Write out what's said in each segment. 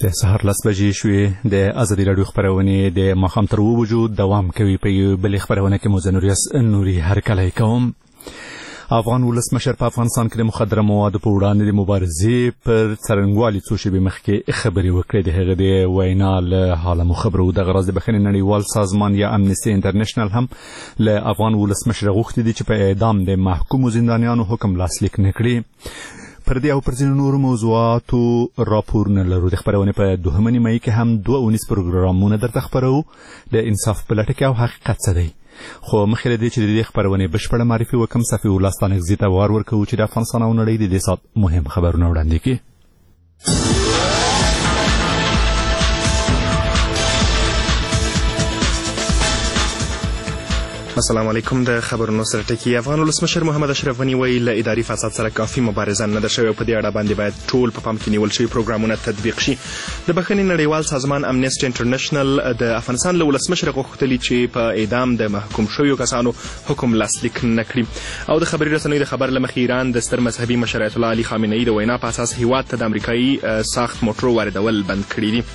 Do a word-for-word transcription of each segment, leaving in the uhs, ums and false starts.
د سهار لس بجې شوې. د ازادي راډیو خپرونې د ماښام تر اوو بجو دوام کوي. په یوې بلې خپرونه کې مو زه نوریاس نوري هرکلی کوم. افغان ولسمشر په افغانستان کې د مخدره موادو په وړاندې د مبارزې پر څرنګوالي څو شېبې مخکې خبرې وکړې. د هغه د وینا له حاله مو خبرو. دغه راز د بخښنې نړیوال سازمان یا امنیستي انټرنیشنل هم له افغان ولسمشر غوښتي دي چې په اعدام د محکومو زندانیانو حکم لاسلیک نه کړي. پر دې او پر ځینو نورو موضوعاتو راپورونه لرو. د خپرونې په دوهمه نیمایي کې هم دوه اونیز پروګرامونه درته خپرو. د انصاف په لټه کې او حقیقت څه دی. خو مخکې له دې چې د دې خپرونې بشپړه معرفي وکړم، صفي الله ستانکزي ته وار ورکوو چې د افغانستان او نړۍ د دې ساعت مهم خبرونه وړاندې کړي. السلام علیکم. د خبرونو سره ټکی. افغان ولسمشر محمد اشرف غني وایي له اداري فساد سره کافي مبارزه نه ده شوې. په دې اړه باندې باید ټول په پام کې نیول شوي پروګرامونه تطبیق شي. د بخښنې نړیوال سازمان امنیستي انټرنیشنل د افغانستان له ولسمشر غوښتلي چې په اعدام د محکوم شویو کسانو حکم لاسلیک نه کړي. او د خبري رسنیو د خبر له مخې ایران د ستر مذهبي مشر ایت الله علي خامنه‌ای د وینا په اساس هیواد ته د امریکایي ساخت موټرو واردول بند کړي دي.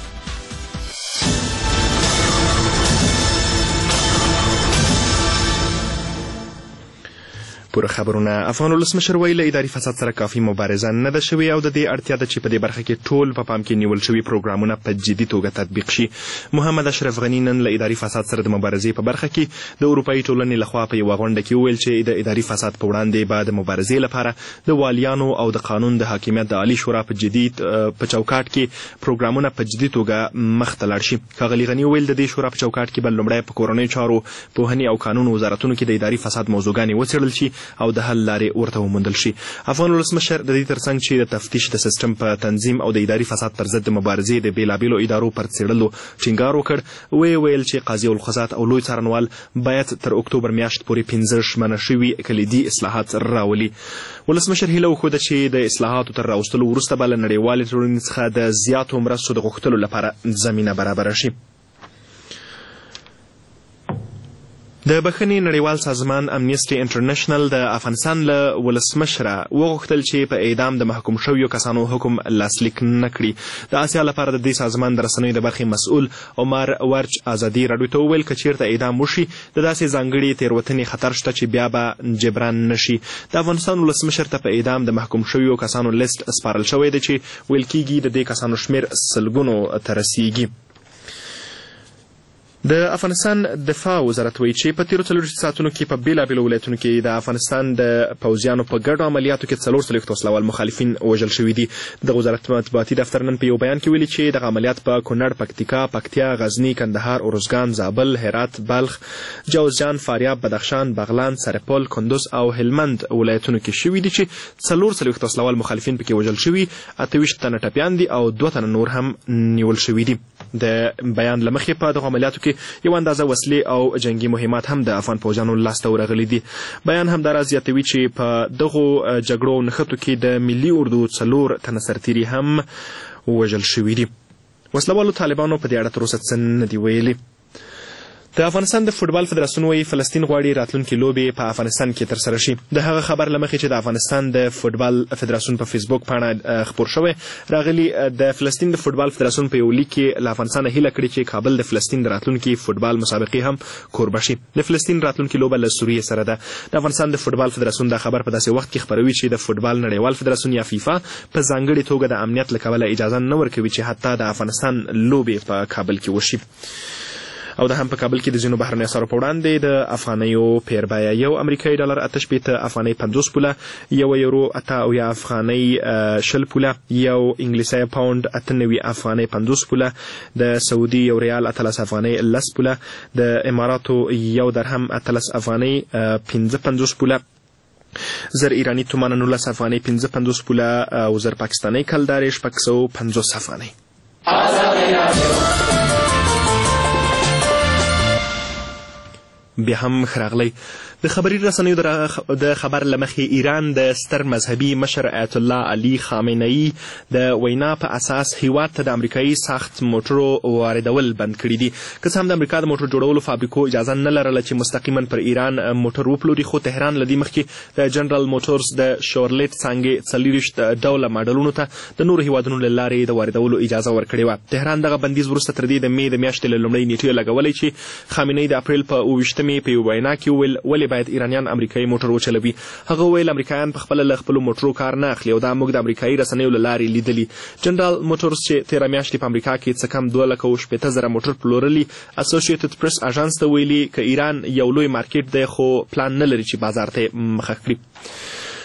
پوره خبرونه. افغان ولسمشر وایي له اداري فساد سره کافي مبارزه نه ده شوې او د دې اړتیا ده چې په دې برخه کې ټول په پام کې نیول شوي پروګرامونه په جدي توګه تطبیق شي. محمد اشرف غني نن له اداري فساد سره د مبارزې په برخه کې د اروپایي ټولنې لخوا په یوه غونډه کې وویل چې د اداري فساد په وړاندې به د مبارزې لپاره د والیانو او د قانون د حاکمیت د عالي شورا په جدي په چوکاټ کې پروګرامونه په جدي توګه مخ ته لاړ شي. ښاغلي غني وویل د دې شورا په چوکاټ کې به لومړی په کورنیو چارو، پوهنې او قانون وزارتونو کې د اداري فساد موضوعګانې وڅېړل شي او د حل لارې ورته وموندل شي. افغان ولسمشر د دې ترڅنګ چې د تفتیش د سیستم په تنظیم او د اداري فساد پر ضد د مبارزې د بېلابېلو ادارو پر څېړلو ټینګار وکړ. ویې ویل چې قاضي القضات او لوی څارنوال باید تر اکتوبر میاشت پورې پنځه ژمنه شوي کلیدي اصلاحات راولي. ولسمشر هیله وښوده چې د اصلاحاتو تر راوستلو وروسته به له نړیوالې ټولنې څخه د زیاتو مرستو د غوښتلو لپاره زمینه برابره شي. د بخښنې نړیوال سازمان امنیستي انټرنیشنل د افغانستان له ولسمشره وغوښتل چې په اعدام د محکوم شویو کسانو حکم لاسلیک نه کړي. د اسیا لپاره د دې سازمان د رسنیو د برخې مسؤل عمر ورچ ازادي راډیو ته وویل که چېرته اعدام وشي د داسې ځانګړې تېروتنې خطر شته چې بیا به جبران نشي. د افغانستان ولسمشر ته په اعدام د محکوم شویو کسانو لیست سپارل شوی دی چې ویل کېږي د دې کسانو شمېر سلګونو ته رسیږي. د افغانستان دفاع وزارت وایي چې په تېرو څلوېښتو ساعتونو کې په بېلابېلو ولایتونو کې د افغانستان د پوځیانو په ګډو عملیاتو کې څلور څلوېښت وسلوال مخالفین وژل شوي دي. د وزارت مطبوعاتي دفتر نن په یو بیان کې ویلي چې دغه عملیات په کونړ، پکتیکا، پکتیا، غزني، کندهار، ارزګان، زابل، هرات، بلخ، جوزجان، فاریاب، بدخشان، بغلان، سرپل، کندوز او هلمند ولایتونو کې شوي دي چې څلور څلوېښت وسلوال مخالفین پکې وژل شوي، اته ویشت تنه ټپیان دي او دوه تنه نور هم نیول شوي دي. د بیان له مخې په دغو عملیاتو کې یو اندازه وسلې او جنگي مهمات هم د افغان پوځیانو لاسته ورغلي دي. بیان همداراز زیاتوي چې په دغو جګړو نښتو کې د ملي اردو څلور تنه سرتیري هم وژل شوي دي. وسلوالو طالبانو په دې اړه تر اوسه څه نه دي ویلي. د افغانستان د فوټبال فدراسیون وایي فلسطین غواړي راتلونکي لوبې په افغانستان کې ترسره شي. د هغه خبر له مخې چې د افغانستان د فوټبال فدراسیون په فیسبوک پاڼه خپور شوی راغلي. د فلسطین د فوټبال فدراسیون په یو لیک کې له افغانستانه هیله کړې چې کابل د فلسطین د راتلونکي فوټبال مسابقې هم کوربه شي. د فلسطین راتلونکي لوبه له سوریې سره ده. د افغانستان د فوټبال فدراسیون دا خبر په داسې وخت کې خپروي چې د فوټبال نړیوال فدراسیون یا فیفا په ځانګړې توګه د امنیت له کبله اجازه نه ورکوي چې حتی د افغانستان لوبې په کابل کې وشي. او د هم په کابل کې د ځینو بهرنیو اسعارو په وړاندې د افغانیو پیر بیه یو امریکایي ډالر اته شپېته افغانۍ پنځوس پوله، یو یورو اته اویا افغانۍ شل پوله، یو انګلیسي پاونډ اته نوي افغانۍ پنځوس پوله، د سعودي یو ریال اتلس افغانۍ لس پوله، د اماراتو یو درهم اتلس افغانۍ پنځه پنځوس پوله، زر ایرانی تومان نولس افغانۍ پنځه پنځوس پوله او زر پاکستانۍ کلدارې شپږ سوه پنځوس افغانۍ. بیا هم ښه راغلی. د خبري رسنیو د خبر له مخې ایران د ستر مذهبي مشر آیت الله علي خامنه‌ای د وینا په اساس هیواد ته د امریکایي ساخت موټرو واردول بند کړي دي. که څه هم د امریکا د موټر جوړولو فابریکو اجازه نه لرله چې مستقیما پر ایران موټر وپلوري، خو تهران له دې مخکې د جنرال موټرز د شورلیټ څانګې څلېرویشت ډوله ماډلونو ته د نورو هیوادونو له لارې د واردولو اجازه ورکړې وه. تهران دغه بندیز وروسته تر دې د مې د میاشتې له لومړۍ نیټې لګولی چې خامنه‌ای د اپریل په اوه ویشتمې په یوه وینا کې وویل ولې باید ایرانیان امریکایي موټر وچلوي. هغه وویل امریکایان په خپله له خپلو موټرو کار نه اخلي او دا موږ د امریکایي رسنیو له لارې لیدلي. جنرال موټرز چې تېره میاشتې په امریکا کې څه کم دوه لکه شپېته زره موټر پلورلي، اسوسییټډ پریس اژانس ته ویلي که ایران یو لوی مارکیټ دی خو پلان نه لري چې بازار ته مخه کړي.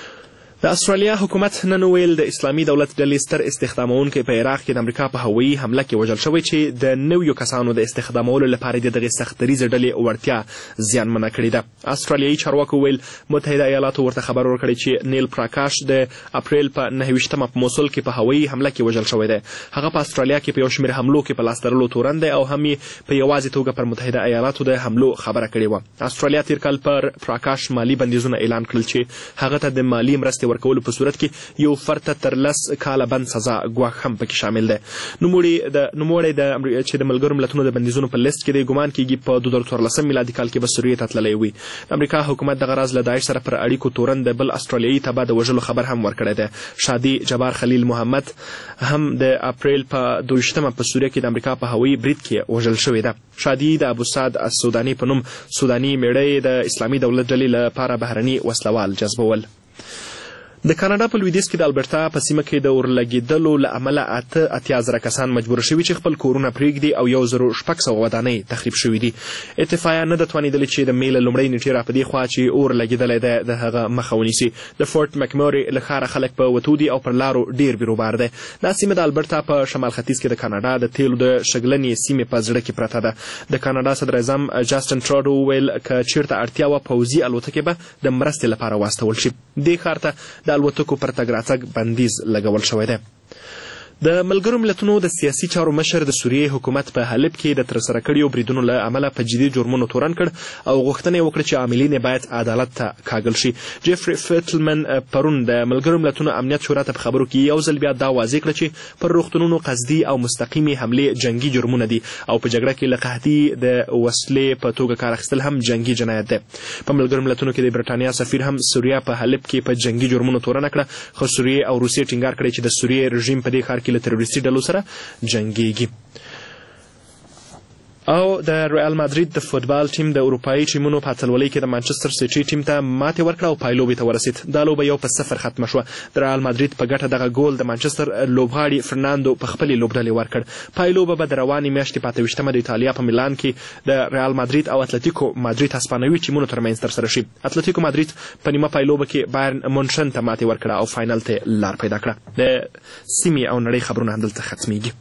د استرالیا حکومت نن ویل د اسلامي دولت ډلې ستر استخدامونکی په عراق کې د امریکا په هوایي حمله کې وژل شوی چې د نویو کسانو د استخدامولو لپاره د دغې سختدریځې ډلې وړتیا زیانمنه کړې ده. استرالیایي چارواکو ویل متحده ایالاتو ورته خبر ورکړی چې نیل پراکاش د اپریل په نهه ویشتمه په موسل کې په هوایي حمله کې وژل شوی دی. هغه په استرالیا کې په یو شمېر حملو کې په لاس لرلو تورن دی او هم یې په یوازې توګه پر متحده ایالاتو د حملو خبره کړې وه. استرالیا تېر کال پر پراکاش مالي بندیزونه اعلان کړل چې هغه ته د مالي مرستې ورکولو په صورت کې یو فرد ته تر لس کاله بند سزا ګواښ هم پکې شامل دی. نوموړی د نوموړی د چې د ملګرو ملتونو د بندیزونو په لیست کې دی ګمان کېږي په دوه زره څوارلسم میلادي کال کې به سوریې ته تللی وي. د امریکا حکومت دغه راز له داعش سره پر اړیکو تورن د بل استرالیایي تباه د وژلو خبر هم ورکړی دی. شادي جبار خلیل محمد هم د اپریل په دوه ویشتمه په سوریه کې د امریکا په هوایي برید کې وژل شوې ده. شادي د ابوسعد السوداني په نوم سوداني میړی د اسلامي دولت ډلې لپاره بهرني وسلوال جذبول. د کاناډا په لویدیځ کې د البرټا په سیمه کې د اورلګېدلو له امله اته اتیا زره کسان مجبور شوي چې خپل کورونه پرېږدي او یو زرو شپږ سوه ودانۍ تخریب شوي دي. اتفاقیه نه ده توانېدلې چې د مې له لومړۍ نیټې را په دې خوا چې اور لګېدلی دی د هغه مخه ونیسي. د فورټ مکموري له ښاره خلک په وتو دي او پر لارو ډېر بیروبار دی. دا سیمه د البرټا په شمال ختیځ کې د کاناډا د تیلو د شګلنې سیمې په زړه کې پرته ده. د کاناډا صدراعظم جاسټن ټراډو وویل که چېرته اړتیا وه پوځي الوتکې به د مرستې لپاره واستول شي. دې ښار ته د الوتکو پر تګ راتګ بندیز لګول شوی دی. د ملګرو ملتونو د سیاسي چارو مشر د سوریې حکومت په حلب کې د ترسره کړیو بریدونو له امله په جدي جرمونو تورن کړ او غوښتنه یې وکړه چې عاملین یې باید عدالت ته کاږل شي. جیفري فیټلمن پرون د ملګرو ملتونو امنیت شورا ته په خبرو کې یو ځل بیا دا واضح کړه چې پر روغتونونو قصدي او مستقیمې حملې جنګي جرمونه دي او په جګړه کې له قحطي د وسلې په توګه کار اخیستل هم جنګي جنایت دی. په ملګرو ملتونو کې د برټانیا سفیر هم سوریا په حلب کې په جنګي جرمونو تورنه کړه، خو سوریې او روسیې ټینګار کړی چې د سوریې رژیم په دې ښار کې له تروریستي ډلو سره جنګیږي. او د ریال مادرید د فوتبال ټیم د اروپایي ټیمونو په اتلولۍ کې د مانچستر سیټي ټیم ته ماتې ورکړه او پایلوبې ته ورسید. دا لوبه یو په صفر ختمه شوه. د ریال مادرید په ګټه دغه ګول د مانچستر لوبغاړي فرناندو په خپلې لوبډلې ورکړ. پایلوبه به د روانې میاشتې په اته ویشتمه د ایټالیا په میلان کې د ریال مادرید او اتلتیکو مادرید هسپانوي ټیمونو ترمنځ ترسره شي. اتلتیکو مادرید په نیمه پایلوبه کې بایرن مونشن ته ماتې ورکړه او فاینل ته لار پیدا کړه. د سیمې او نړۍ خبرونه همدلته ختمیږي.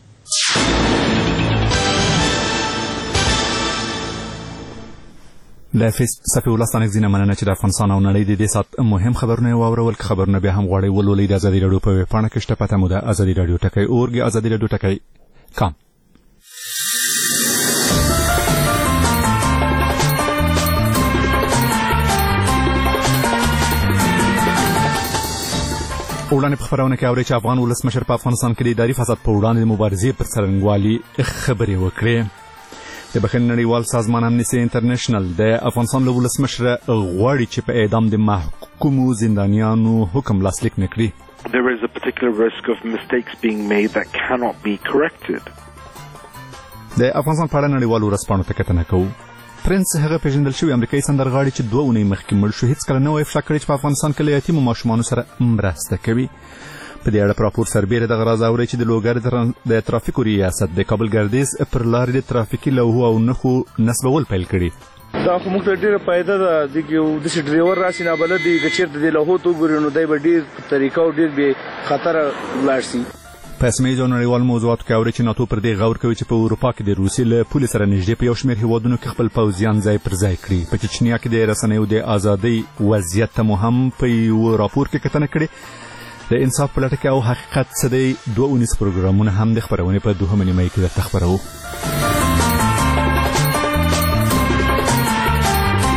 له صفحې الله ستانک زینه مننه چې د افغانستان او نړۍ د دې ساعت مهم خبرونه یې واورول. که خبرونه بیا هم غواړئ ولولئ د ازادي راډیو په ویبپاڼه کې شته. پته مو ده ازادي راډیو ټکی اورګ ازادي راډیو ټکی کام. وړاندې په خبرونه کې اورئ چې افغان ولسمشر په افغانستان کې د اداري فساد په وړاندې د مبارزې پر څرنګوالي خبرې وکړې. د بخښنې نړیوال سازمان امنیسټي انټرنیشنل د افغانستان له ولسمشره غواړي چې په اعدام د محکومو زندانیانو حکم لاسلیک نه کړي. There is a particular risk of mistakes being made that cannot be corrected. د افغانستان په اړه نړیوالو ورځپاڼو ته کتنه کوو. پرنس هغه پیژندل شوی امریکایي سندرغاړي چې دوه اونۍ مخکې مړ شو هېڅکله نه وایي افشا کړی چې په افغانستان کې له یتیمو ماشومانو سره مرسته کوي. په دې اړه په راپور سربیره دغه راز اورئ چې د لوګر د ترافیکو ریاست د کابل ګردیز پر لارې د ترافیکي لوحو او نښو نصبول پیل کړي. دا خو موږ ته ډېره فایده ده. دغه داسې ډریور راسي نابلد دی که چېرته دې لوحو ته وګوري نو دی به ډېر طریقه او ډېر بې خطره ولاړ شي. په سیمهییزو او نړیوالو موضوعاتو کې اورئ چې ناتو پر دې غور کوي چې په اروپا کې د روسیې له پولې سره نږدې په یو شمېر هیوادونو کې خپل پوځیان ځای پر ځای کړي. په چچنیا کې د رسنیو د ازادۍ وضعیت ته مو هم په یو راپور کې کتنه کړې. د انصاف په لټه کې او حقیقت څه دی دوه اونیز پروګرامونه هم د خپرونې په دوهمه نیمایي کې درته خپروو.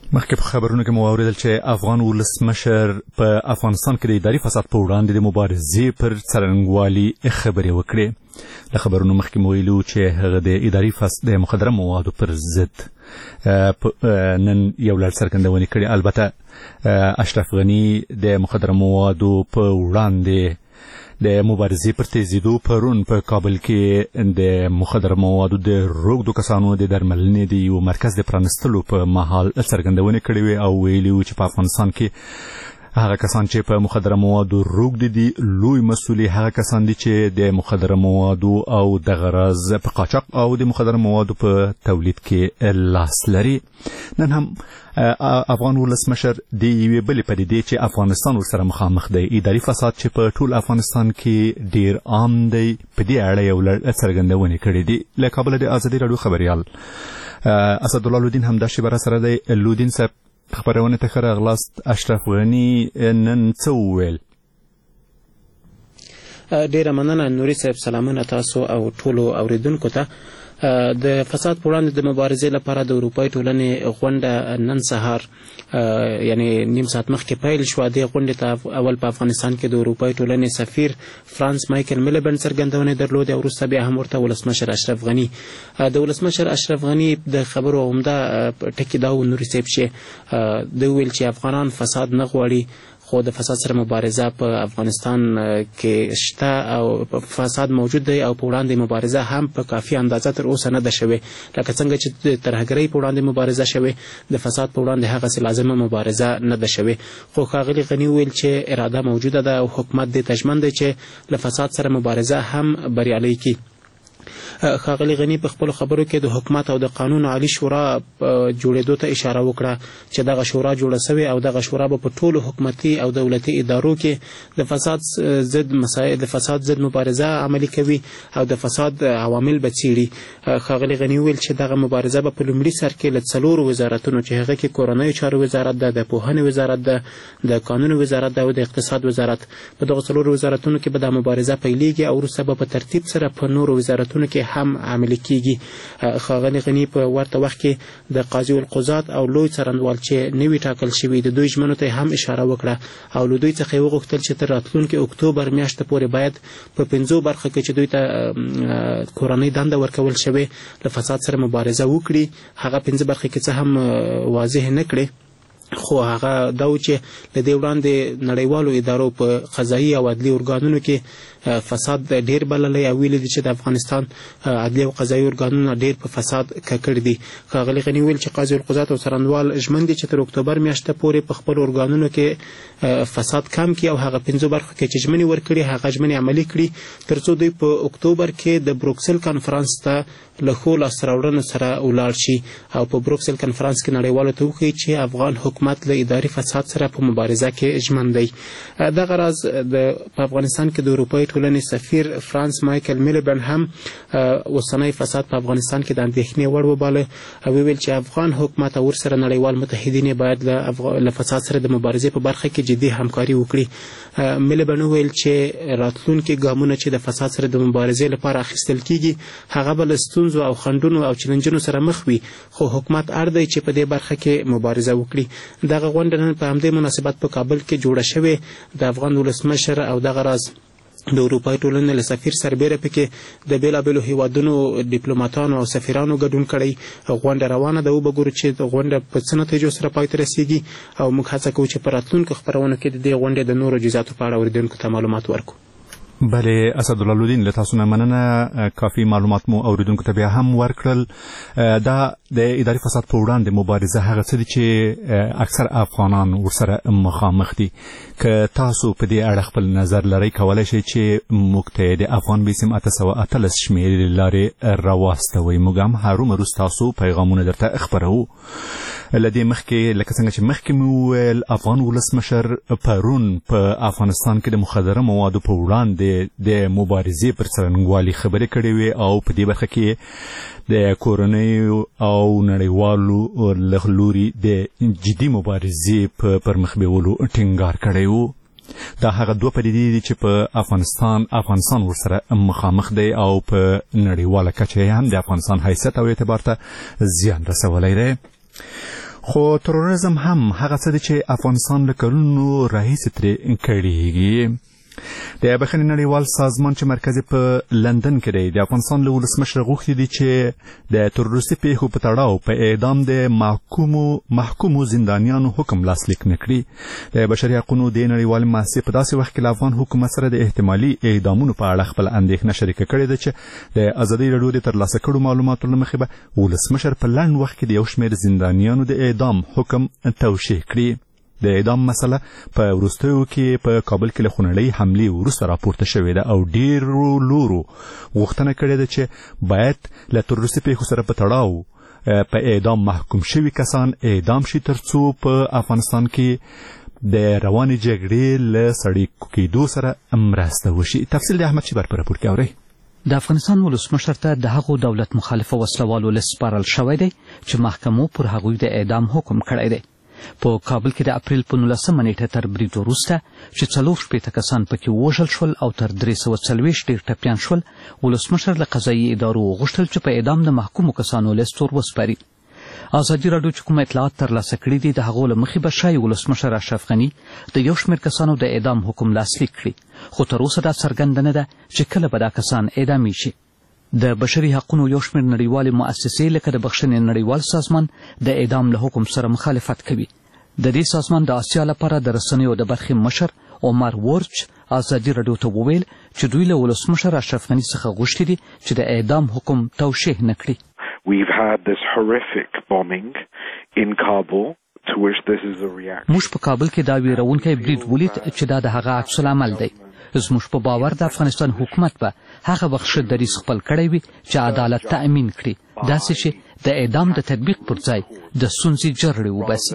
مخکې په خبرونو کې مو واوریدل چې افغان ولسمشر په افغانستان کې د اداري فساد په وړاندې د مبارزې پر څرنګوالي خبرې وکړې. له خبرونو مخکې مو ویلو چې هغه د اداري فساد د مخدره موادو پر ضد نن یو لړ څرګندونې کړې. البته اشرف غني د مخدره موادو په وړاندې د مبارزې پر تیزیدو پرون په کابل کې د مخدره موادو د روږدو کسانو د درملنې د یو مرکز د پرانستلو په مهال څرګندونې کړې وې او ویلي وو چې په افغانستان کې هغه کسان چې په مخدره موادو روږدي دي لوی مسؤل هغه کسان دي چې د مخدره موادو او د غرض په قاچاق او د مخدره موادو په تولید کې لاس لري. نن هم افغان ولسمشر د یوې بلې پدیدې چې افغانستان ورسره مخامخ دی، اداري فساد چې په ټول افغانستان کې ډیر عام دی، په دې اړه یو لړ څرګندونې کړې دي. له کابل د ازادي راډیو خبريال اسدالله لودین هم دا شی بر سره دی. لودین صاحب خبرونه ته ښه راغلاست. اشرف غني نن څه وویل؟ ډیره مننه نوري صاحب، سلامونه تاسو او ټولو اوریدونکو ته. د فساد په وړاندې د مبارزې لپاره د اروپایي ټولنې غونډه نن سهار یعنی نیم ساعت مخکې پیل شوه. دې غونډې ته اول په افغانستان کې د اروپایي ټولنې سفیر فرانس مایکل میلبرن څرګندونې درلودې او وروسته بیا هم ورته ولسمشر اشرف غني. د ولسمشر اشرف غني د خبرو عمده ټکي دا و نوري صاحب چې د ویل چې افغانان فساد نه غواړي، خو د فساد سره مبارزه په افغانستان کې شته او فساد موجود دی او په وړاندې مبارزه هم په کافي اندازه تر اوسه نه ده شوې. لکه څنګه چې د ترهګرۍ په وړاندې مبارزه شوې، د فساد په وړاندې هغسې لازمه مبارزه نه ده شوې. خو ښاغلي غني ویل چې اراده موجوده ده او حکومت دې ته ژمن دی چې له فساد سره مبارزه هم بریالۍ کړي. ښاغلي غني په خپلو خبرو کې د حکومت او د قانون عالی شورا جوړېدو ته اشاره وکړه چې دغه شورا جوړه سوې او دغه شورا به په ټولو حکومتي او دولتي ادارو کې د فساد ضد مسایل د فساد ضد مبارزه عملي کوي او د فساد عوامل به څیړي. ښاغلي غني ویل چې دغه مبارزه به په لومړي سر کې له څلورو وزارتونو چې هغه کې کورنیو چارو وزارت ده، د پوهنې وزارت ده، د قانون وزارت ده او د اقتصاد وزارت، په دغه څلورو وزارتونو کې به د مبارزه پیلېږي او وروسته به په ترتیب سره په نورو وزارتونو کې هم عملي کیږي. ښاغلي غني په ورته وخت کې د قاضي القضات او لوی څارنوال چې نوي ټاکل شوي د دوی ژمنو ته هم اشاره وکړه او له دوی څخه یې وغوښتل چې تر راتلونکي اکتوبر میاشتې پورې باید په پنځو برخو کې چې دوی ته کورنۍ دنده ورکول شوې له فساد سره مبارزه وکړي. هغه پنځه برخې کې څه هم واضح نه کړې، خو هغه دا و چې له دې وړاندې نړیوالو ادارو په قضایي او عدلي ارګانونو کې فساد ډیر بللی او ویلي دي چې د افغانستان عدلي او قضایي ارګانونه ډیر په فساد ککړ دي. ښاغلي غني ویل چې قاضي القضات او څارنوال ژمن دي چې تر اکتوبر میاشتې پورې په خپلو ارګانونو کې فساد کم کړي او هغه پنځو برخو کې چې ژمنې ورکړي هغه ژمنې عملي کړي تر څو دوی په اکتوبر کې د بروکسل کانفرانس ته له ښو لاسته راوړنو سره ولاړ شي او په بروکسل کانفرانس کې نړیوالو ته وښیي چې افغان حکومت له اداري فساد سره په مبارزه کې ژمن دی. دغه راز د په افغانستان کې د اروپایي ټولنې سفیر فرانس مایکل میلبرن هم اوسنی فساد په افغانستان کې د اندېښنې وړ وباله او ویل چې افغان حکومت او ورسره نړیوال متحدین باید له فساد سره د مبارزې په برخه کې جدي همکاري وکړي. میلبرن ویل چې راتلونکي ګامونه چې د فساد سره د مبارزې لپاره اخیستل کیږي هغه به له ستونزو او خنډونو او چیلنجونو سره مخ وي، خو حکومت اړ دی چې په دې برخه کې مبارزه وکړي. دغه غونډه نن په همدې مناسبت په کابل کې جوړه شوې. د افغان ولسمشر او دغه راز د اروپایي ټولنې له سفیر سربیره پکې د بېلابېلو هیوادونو ډیپلوماتانو او سفیرانو ګډون کړی. غونډه روانه ده، وبګورو چې غونډه په څه نتیجو سره پای ته رسیږي او موږ هڅه کوو چې په راتلونکو خپرونو کې د دې غونډې د نورو جزیاتو په اړه اورېدونکو ته معلومات ورکړو. بله اسدالله لودین له تاسو نه مننه. کافي معلومات مو اوریدونکو ته بیا هم ورکړل. دا د اداري فساد په وړاندې مبارزه هغه څه دي چې اکثر افغانان ورسره مخامخ دي. که تاسو په دې اړه خپل نظر لرئ کولی شئ چې موږ ته د افغان بیسیم اته سوه اتلس شمېرې لارې راواستوئ. موږ هم هرومرو ستاسو پیغامونه درته خپروو. له دې مخکې لکه څنګه چې مخکې مې وویل افغان ولسمشر پرون په افغانستان کې د مخدره موادو په وړاندې د مبارزې پر څرنګوالي خبرې کړې وې او په دې برخه کې د کورنیو او نړیوالو له لوري د جدي مبارزې په پرمخ بیولو ټینګار کړی و. دا هغه دوه پدیدې دي چې په افغانستان افغانستان ورسره مخامخ دی او په نړیواله کچه هم د افغانستان حیثیت او اعتبار ته زیان رسولی دی. خو تروریزم هم هغه څه دی چې افغانستان له کلونو راهیسې ترې کړېږي. د بخښنې نړیوال سازمان چې مرکز په لندن کې دی د افغانستان له ولسمشر غوښتي دي چې د تروریستي پیښو په تړاو په اعدام د محکومو محکومو زندانیانو حکم لاسلیک نه کړي. د بشري حقونو د نړیوالې مؤسسې په داسې وخت کې له افغان حکومت سره د احتمالي اعدامونو په اړه خپل اندېښنه شریکه کړې ده چې د ازادي راډیو د ترلاسه کړو معلوماتو له مخې به ولسمشر په لنډ وخت کې د یو شمېر زندانیانو د اعدام حکم توشیح کړي. د اعدام مسله په وروستیو کې په کابل کې له خونړۍ حملې وروسته راپورته شوې ده او ډېرو لورو غوښتنه کړې ده چې باید له تروریستي پیښو سره په تړاو په اعدام محکوم شوي کسان اعدام شي تر څو په افغانستان کې د روانې جګړې له سړې کېدو سره مرسته وشي. تفصیل د احمد شیبر په راپور کې اورئ. د افغانستان ولسمشر ته د هغو دولت مخالفه وسلوالو لیست سپارل شوی دی چې محکمو پر هغوی د اعدام حکم کړی دی. په کابل کې د اپریل په نولسمه نیټه تر برید وروسته چې څلور شپېته کسان پکې ووژل شول او تر درې سوه څلوېښت ډېر ټپیان شول، ولسمشر له قضایي ادارو وغوښتل چې په اعدام د محکومو کسانو لیست ور وسپاري. ازادي راډیو چې کوم اطلاعات ترلاسه کړي دي د هغو له مخې به ښایي ولسمشر اشرف غني د یو شمېر کسانو د اعدام حکم لاسلیک کړي، خو تر اوسه دا څرګنده نه ده چې کله به دا کسان اعدامي شي. د بشري حقونو یو شمېر نړیوالې مؤسسې لکه د بخښنې نړیوال سازمان د اعدام له حکم سره مخالفت کوي. د دې سازمان د آسیا لپاره د رسنیو د برخې مشر عمر ورچ ازادي راډیو ته وویل چې دوی له ولسمشر اشرف غني څخه غوښتي دي چې د اعدام حکم توشیح نه کړي. We've had this horrific bombing in Kabul to which this is a reaction. موږ په کابل کې دا ویرونکی برید ولید چې دا د هغه عکس العمل دی. زموږ په باور د افغانستان حکومت به هغه وخت ښه دریځ خپل کړی وي چې عدالت تأمین کړي، داسې چې د اعدام د تطبیق پر ځای د ستونزې جرړې وباسي.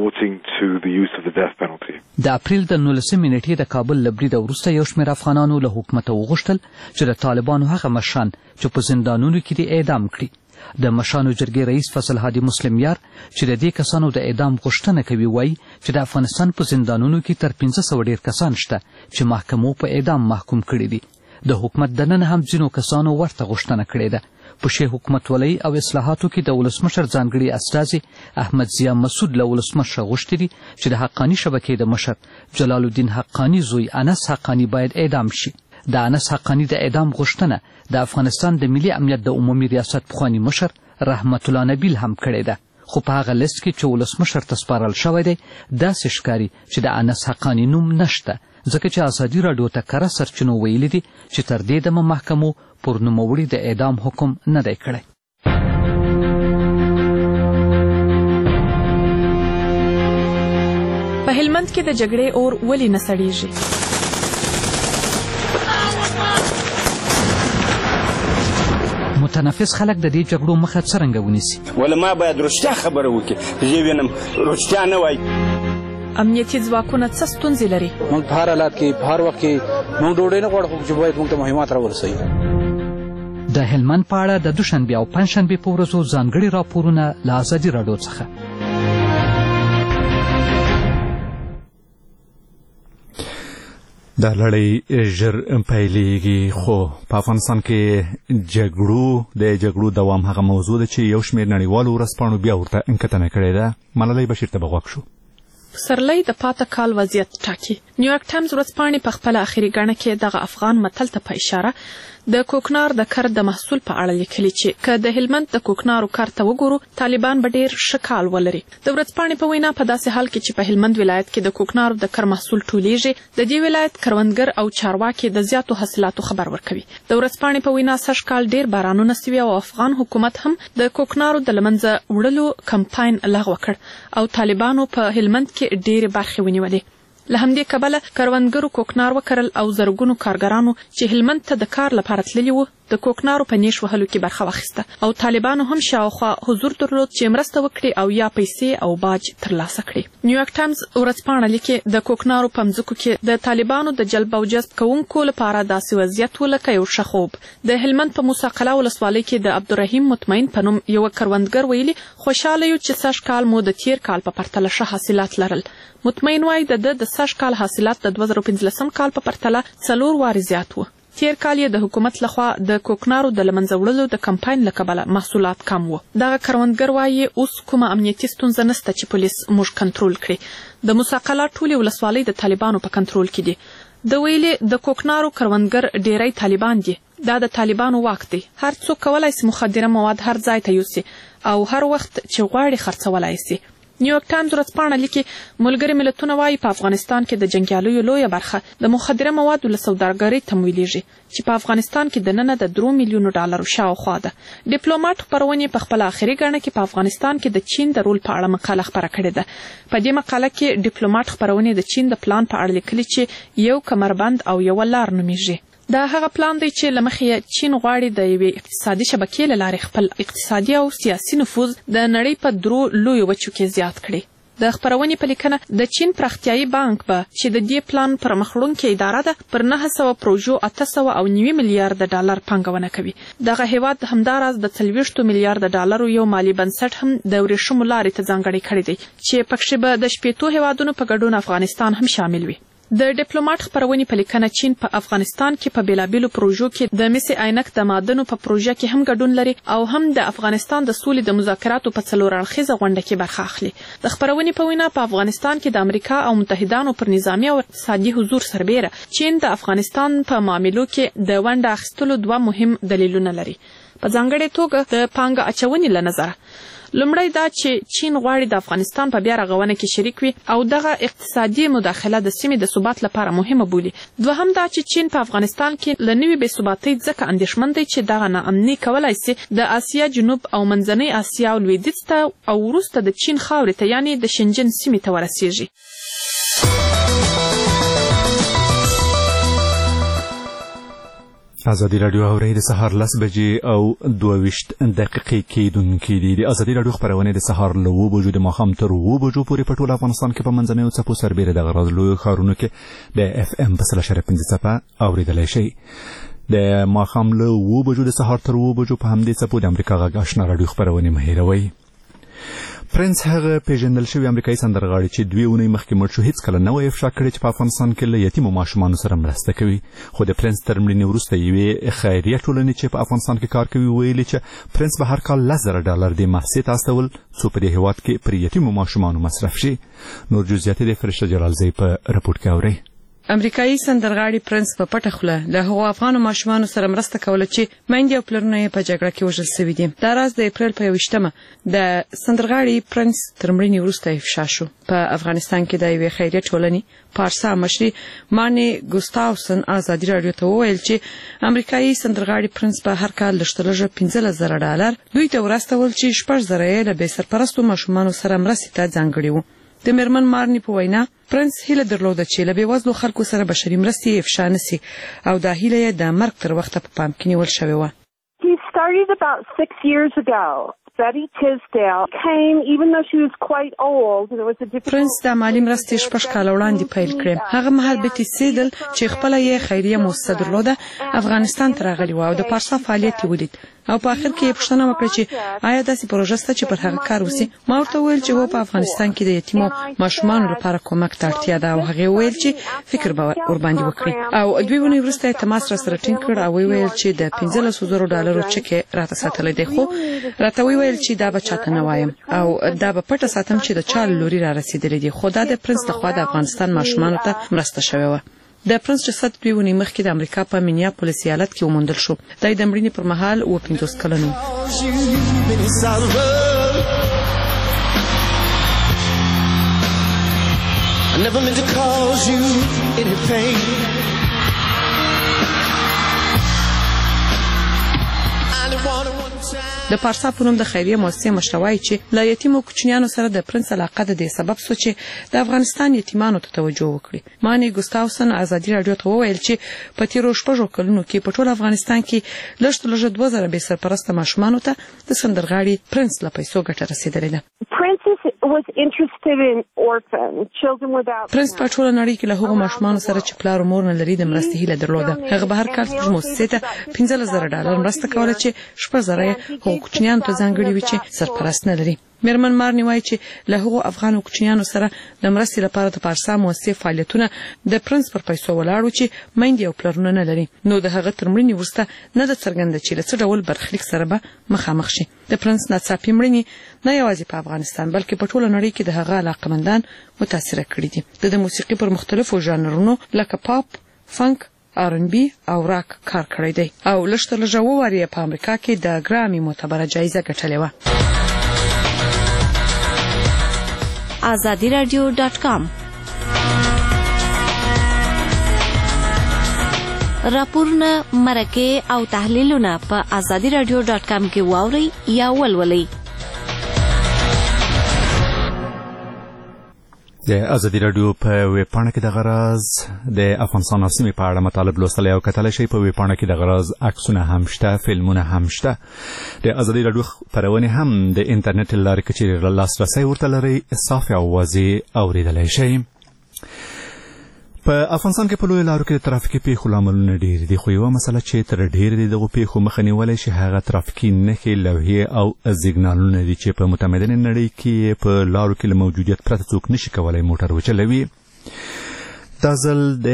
د اپریل د نولسمې نیټې د کابل له بریده وروسته یو شمېر افغانانو له حکومته وغوښتل چې د طالبانو هغه مشران چې په زندانونو کې دي اعدام کړي. د مشرانو جرګې رئیس فضل هادي مسلم یار چې د دې کسانو د اعدام غوښتنه کوي وایي چې د افغانستان په زندانونو کې تر پنځه سوه ډېر کسان شته چې محکمو په اعدام محکوم کړي دي. د حکومت دننه هم ځینو کسانو ورته غوښتنه کړې ده. په شی حکومتولۍ او اصلاحاتو کې د ولسمشر ځانګړي استازي احمد ضیا مسعود له ولسمشر غوښتي دي چې د حقاني شبکې د مشر جلال الدین حقاني زوی انس حقاني باید اعدام شي. د انس حقاني د اعدام غوښتنه د افغانستان د ملي امنیت د عمومي ریاست پخواني مشر رحمت الله نبیل هم کړې ده، خو په هغه لیست کې چې ولسمشر ته سپارل شوی دی داسې ښکاري چې د انس حقاني نوم نشته، ځکه چې ازادي راډیو ته کره سرچینو ویلي دي چې تر دې دمه محکمو پر نوموړي د اعدام حکم نه دی کړی. په هلمند کې د جګړې اور ولې نه سړیږي؟ متنفس خلک د دې جګړو مخه څرنګه ونیسي؟ ولې ما باید رښتیا خبره وکړي، زه وینم رښتیا نه وایي. امنیتي ځواکونه څه ستونزې لري؟ موږ په هر حالت کې په هر وخت کې موږ ډوډۍ نه غواړو چې باید موږ ته مهمات راورسوي. د هلمند په اړه د دوشنبې او پنجشنبې په ورځو ځانګړي راپورونه له ازادي راډیو څخه. دا لړۍ ژر پیلېږي، خو په افغانستان کې جګړو د جګړو دوام هغه موضوع ده چې یو شمېر نړیوالو ورځپاڼو بیا ورته انکتنه کړې ده. ملالۍ بشیر ته به غوږ شو. پسرلی د پاته کال وضعیت ټاکي. نیویارک ټایمز ورځپاڼې په خپله اخري ګڼه کې دغه افغان متل ته په اشاره د کوکنار د کر د محصول په اړه لیکلي چې که د هلمند د کوکنارو کار ته وګورو طالبان به ډېر ښه کال ولري. د ورځپاڼې په وینا په داسې حال کې چې په هلمند ولایت کې د کوکنارو د کر محصول ټولیږي، د دې ولایت کروندګر او چارواکي د زیاتو حاصلاتو خبر ورکوي. د ورځپاڼې په وینا سږ کال ډېر بارانونه سوي او افغان حکومت هم د کوکنارو د له منځه وړلو کمپاین لغوه کړ او طالبانو په هلمند کې ډېرې برخې ونیولې. له همدې کبله کروندګرو کوکنار وکرل او زرګونو کارګرانو چې هلمند ته د کار لپاره تللي وو د کوکنارو په نیش وهلو کې برخه واخیسته او طالبانو هم شاوخوا حضور درلود چې مرسته وکړي او یا پیسې او باج ترلاسه کړي. نیویارک ټایمز ورځپاڼه لیکي د کوکنارو په مځکو کې د طالبانو د جلب او جذب کوونکو لپاره داسې وضعیت و لکه یو ښه خوب. د هلمند په موسی قلعه ولسوالۍ کې د عبدالرحیم مطمئن په نوم یوه کروندګر ویلي خوشحاله یو چې سږ کال مو د تیر کال په پرتله ښه حاصلات لرل. مطمئن وایي د ده د سږ کال حاصلات د دوه زره پنځلسم کال په پرتله څلور وارې زیات و. تیر کال یې د حکومت لخوا د کوکنارو د لمنځه وړلو د کمپاین له کبله محصولات کم وو. دغه کروندګر وایي اوس کومه امنیتي ستونزه نشته چې پولیس موږ کنټرول کړي. د موسی قلعه ټولې ولسوالۍ د طالبانو په کنټرول کې دي. د ویلې د کوکنارو کروندګر ډیری طالبان دي. دا د طالبانو واک دی. هر څوک کولای سي مخدره مواد هر ځای ته یوسي او هر وخت چې غواړي خرڅولای سي. نیویورک ټایمز ورځپاڼه لیکي ملګري ملتونه وایي په افغانستان کې د جنګیالیو لویه برخه د مخدره موادو له سوداګرۍ تمویلیږي چې په افغانستان کې د ننه د درو میلیونو ډالرو شاوخوا ده. ډیپلوماټ خپرونې په خپل آخري ګڼه کې په افغانستان کې د چین د رول په اړه مقاله خپره کړې ده. په دې مقاله کې ډیپلوماټ خپرونې د چین د پلان په اړه لیکلي چې یو کمربند او یو لار نومیږي. دا هغه پلان دی چې له مخې چین غواړي د یوې اقتصادي شبکې له لارې خپل اقتصادي او سیاسي نفوذ د نړۍ په درو لویو وچو کې زیات کړي. د خپرونې په لیکنه د چین پراختیایي بانک به چې د دې پلان پر مخ وړونکې اداره ده پر نهه سوه پروژو اته سوه او نوي میلیارده ډالر پانګونه کوي. دغه هیواد همداراز د څلوېښتو میلیارده ډالرو یو مالي بنسټ هم د ورېښمو لارې ته ځانګړی کړی دی چې پکښې به د شپېتو هیوادونو په ګډون افغانستان هم شامل وي. د ډیپلوماټ خپرونې په لیکنه چین په افغانستان کې په بیلابیلو پروژو کې د مس عینک د معدنو په پروژه کې هم ګډون لري او هم د افغانستان د سولې د مذاکراتو په څلور اړخیزه غونډه کې برخه اخلي. د خپرونې په وینا په افغانستان کې د امریکا او متحدانو پر نظامي او اقتصادي حضور سربیره چین د افغانستان په معاملو کې د ونډه اخیستلو دوه مهم دلیلونه لري. په ځانګړې توګه د پانګه اچونې له نظره لومړی دا چې چین غواړي د افغانستان په بیا رغونه کې شریک وي او دغه اقتصادي مداخله د سیمې د ثبات لپاره مهمه بولي. دوهم دا چې چین په افغانستان کې له نوې بې ثباتۍ ځکه اندېښمن دی چې دغه ناامني کولی سي د اسیا جنوب او منځنۍ اسیا او لویدیځ ته او وروسته د چین خاورې ته یعنې د شنجن سیمې ته ورسیږي. ازادي راډیو اورئ د سهار لس بجې او دوه ویشت دقیقې کېدونکې دي. د ازادي راډیو خپرونې د سهار له اوه بجو د ماښام تر اوه بجو پورې په ټول افغانستان کې په منځنیو څپو سربیره د غرض لویو ښارونو کې د اف ام په سل اشاریه پنځه څپه اورېدلی شئ. د ماښام له اوه بجو د سهار تر اوه بجو په همدې څپو د امریکا غږ آشنا راډیو خپرونې مه هېروئ. پرنس هغه پیژندل شوی امریکایي سندرغاړی چې دوې اونۍ مخکې مړ شو هیڅکله نه وی افشا کړی چې په افغانستان کې له یتیمو ماشومانو سره مرسته کوي. خو د پرنس تر مړینې وروسته یوې خیریه ټولنې چې په افغانستان کې کار کوي ویلي چې پرنس به هر کال لس زره ډالر دې محصې ته استول څو په دې هیواد کې پر یتیمو ماشومانو مصرف شي. نور جزئیات د فرشته جلالزی په رپورټ کې اورئ. امریکایي سندرغاړي پرنس په پټه خوله له هغو افغانو ماشومانو سره مرسته کوله چې میندې او پلرونه یې په جګړه کې وژل سوي دي. دا راز د اپریل په یوویشتمه د سندرغاړي پرنس تر مړینې وروسته افشا شو. په افغانستان کې د یوې خیریه ټولنې پارسا مشري ماني ګوستاوسن ازادي راډیو ته وویل چې امریکایي سندرغاړي پرنس په هر کال لږ لږه پنځلس زره ډالر دوی ته ورستول چې شپږ زره یې له بې سرپرستو ماشومانو سره مرستې ته ځانګړي وو. د میرمن مارني په وینا پرنس هیله درلوده چې له بېوزلو خلکو سره بشري مرستې افشا نسي او دا هیله یې د مرګ تر وخته په پام کې نیول شوې وه. He started about six years ago. Betty Tisdale came even though she was quite old and it was a difficult پرنس د مالی مرستې شپږ کاله وړاندې پیل کړې. هغه مهال بیټي سیدل چې خپله یې خیریه مؤسسه درلوده افغانستان ته راغلې وه او د پارسا فعالیت یې ولید او په آخر کې یې پوښتنه وکړه چې آیا داسې پروژه شته چې پر هغه کار وسي. ما ورته وویل چې هو په افغانستان کې د یتیمو ماشومانو لپاره کومک ته اړتیا ده او هغې وویل چې فکر به ورباندې وکړي او دوې اونۍ وروسته یې تماس راسره ټینګ کړ او ویل چې د پنځلسو زرو ډالرو چک یې راته ساتلی دی خو راته ویل چې دا به چاته نه وایم او دا به پټه ساتم چې د چا له لوري را رسېدلی دي. خو دا د پرنس لخوا د افغانستان ماشومانو ته مرسته شوې وه. د پرنس جسد دوې اونۍ مخکې د امریکا په مینیاپولیس ایالت کې وموندل شو. دی د مړینې پر مهال اووه پنځوس کلن و. د پارسا په نوم د خیریه مؤسسې مشره وایي چې له یتیمو کوچنیانو سره د پرنس علاقه د دې سبب سو چې د افغانستان یتیمانو ته توجه وکړي. ماني ګوستاوسن ازادي راډیو ته وویل چې په تیرو شپږو کلونو کې په ټول افغانستان کې لږ تر لږه دوه زره بې سرپرسته ماشومانو ته د سندرغاړي پرنس له پیسو ګټه رسېدلې ده. پرنس په ټوله نړۍ کې له هغو ماشومانو سره چې پلار او مور نه لري د مرستې هیله درلوده. هغه به هر کال زموږ مؤسسې ته پنځلس زره ډالر مرسته کوله چې شپږ زره یې هغو کوچنیانو ته ځانګړي وي چې سرپرست نه لري. میرمن مارني وایي چې له هغو افغان کوچنیانو سره د مرستې لپاره د پارسا مؤسسې فعالیتونه د پرنس پر پیسو ولاړو چې میندې او پلرونه نه لري. نو د هغه تر مړینې وروسته نه د څرګنده چې له څه ډول برخلیک سره به مخامخ شي. د پرنس ناڅاپي مړینې نه یوازې په افغانستان بلکې په ټوله نړۍ کې د هغه علاقمندان متاثره کړي دي. د موسیقي پر مختلفو ژانرونو لکه پاپ، فنک، آر ان بي او راک کار کړی دی او لږ تر لږه اووه وارې په امریکا کې د ګرامي معتبره جایزه ګټلې وه. آزادی رادیو ډاټ کام راپورونه، مرکې او تحلیلونه په آزادی رادیو ډاټ کام کې واورئ یا ولولئ. د ازادي رادیو په ویب پاڼه کې د غراز د افغانستان او سیمې په اړه مطالب لوستلی او کتلی شئ. په ویب پاڼه کې د غراز عکسونه هم شته، فلمونه هم شته. د ازادي رادیو خپرونې هم د انټرنیټ له لارې که چیرې لاسرسی ورته لرئ صافې او واضح اورېدلی شئ. په افغانستان کې په لویو لارو کې د ترافیکي پیښو لاملونه ډېر دي، خو یوه مسله چې تر ډېرې د دغو پیښو مخه نیولی شي هغه ترافیکي نښې، لوحې او سیګنالونه دي چې په متمدنې نړۍ کې په لارو کې له موجودیت پرته څوک نشي کولی موټر وچلوي. دا ځل د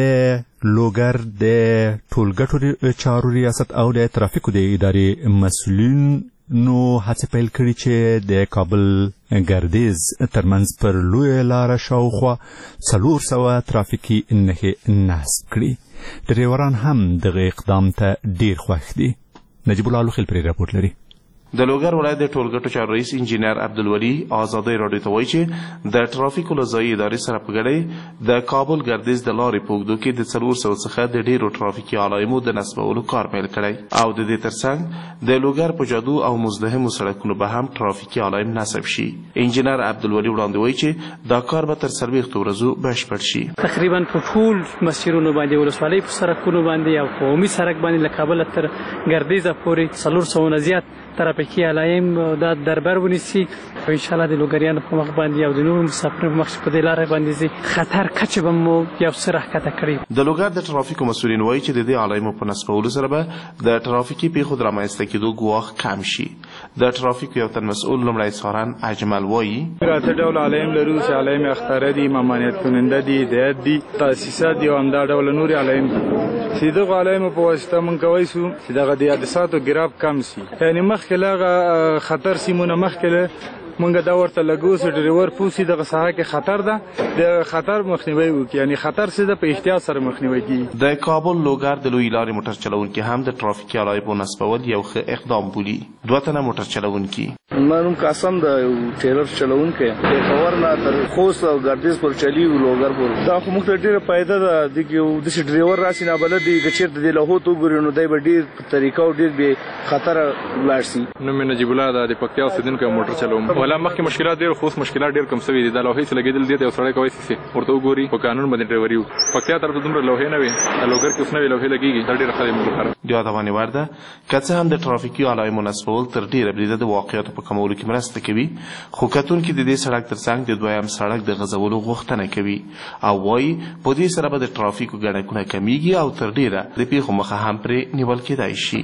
لوګر د ټولګټو چارو ریاست او د ترافیکو د ادارې مسؤلین نو هڅه پیل کړي چې د کابل ګردیز ترمنځ پر لویه لاره شاوخوا څلور سوه ترافیکي نښې نصب کړي. ډریوران هم دغه اقدام ته ډیر خوښ دي. نجیب الله لوخیل پرې راپورټ لري. د لوګر ولایت د ټولګټو چارو رئیس انجینر عبدالولي آزادۍ راډیو ته وایي چې د ټرافیکو له ځایي ادارې سره په ګډه د کابل ګردیز د لارې په اوږدو کې د څلور سوو څخه د ډېرو ټرافیکي علایمو د نصبولو کار پیل کړی او د دې ترڅنګ د لوګر په جادو او مزدحمو سړکونو به هم ټرافیکي علایم نصب شي. انجینر عبدالولي وړاندې وایي چې دا کار به تر څلوېښتو ورځو بشپړ شي. تقریبا په ټول مسیرونو باندې ولسوالۍ په سړکونو باندې او په عمومي سړک باندې له کابل تر ګردیزه پورې څلور سوه نه زیات ترافیکي علایم دا دربر ونیسي او انشاءالله د لوګریانو په مخ باندې او د نورو مسافرو په مخ په دې لارې باندې ځي خطر کچه به مو یو څه راښکته کړي. د لوګر د ټرافیکو مسؤلین وایي چې د دې علایمو په نصبولو سره به د ټرافیکي پیښو د رامنځته کېدو ګواښ کم شي. د ټرافیکو یو تن مسؤل لومړی څارن اجمل وایي اته ډول علایم لرو چې علایم اختاره دي، ممانعت کننده دي، هدایت دي، تاسیسات دي او همدا ډول نور علایم دي چې دغه علایم په واسطه موږ کولی شو چې دغه د حادثاتو ګراف کم شي. یعنې مخکې له هغه خطر سیمونه مخکې له مونږ دا ورته لګو چې ډریور پوسی دغه ساحه کې خطر ده د خطر مخنیوي وکړي، یعنی خطر څه ده په احتیاط سره مخنیوي کیږي. د کابل لوګر د لوی لارې موټر چلونکي هم د ټرافیکي علایمو نصبول یو ښه اقدام بولي. دوه تنه موټر چلونکي ما نوم قاسم د ټیلر چلونکی پیښور نه تر خوست او ګردیز پر چلی و لوګر پر دا خو موږ ته ډیره فائدہ ده. د یو د ډریور راشي نه بلد دی چې د لهو تو ګوري نو دای به ډیر طریقو ډیر به خطر لاړ شي. نو مې نجیب الله د پکتیا اوسیدونکو موټر چلوم ولا مخکې مشکلات ډیر خوست مشکلات ډیر کم شوي دي. د لوهې چې لګیدل دي یو سړی کوي چې ورته وګوري په قانون باندې ډریوري و پکتیا طرف دومره لوهې نه وي لوګر کې اوس نه وي لوهې لګیږي دا ډیر خلک موږ خراب یادونه ورده که څه هم د ټرافیکي علایمو نصبول تر ډیره بریده د واقعیاتو په کمولو کې مرسته کوي، خو کتونکي د دې سړک ترڅنګ د دویم سړک د غځولو غوښتنه کوي او وایي په دې سره به د ټرافیکو ګڼکونه کمیږي او تر ډیره د پیښو مخه هم پرې نیول کېدای شي.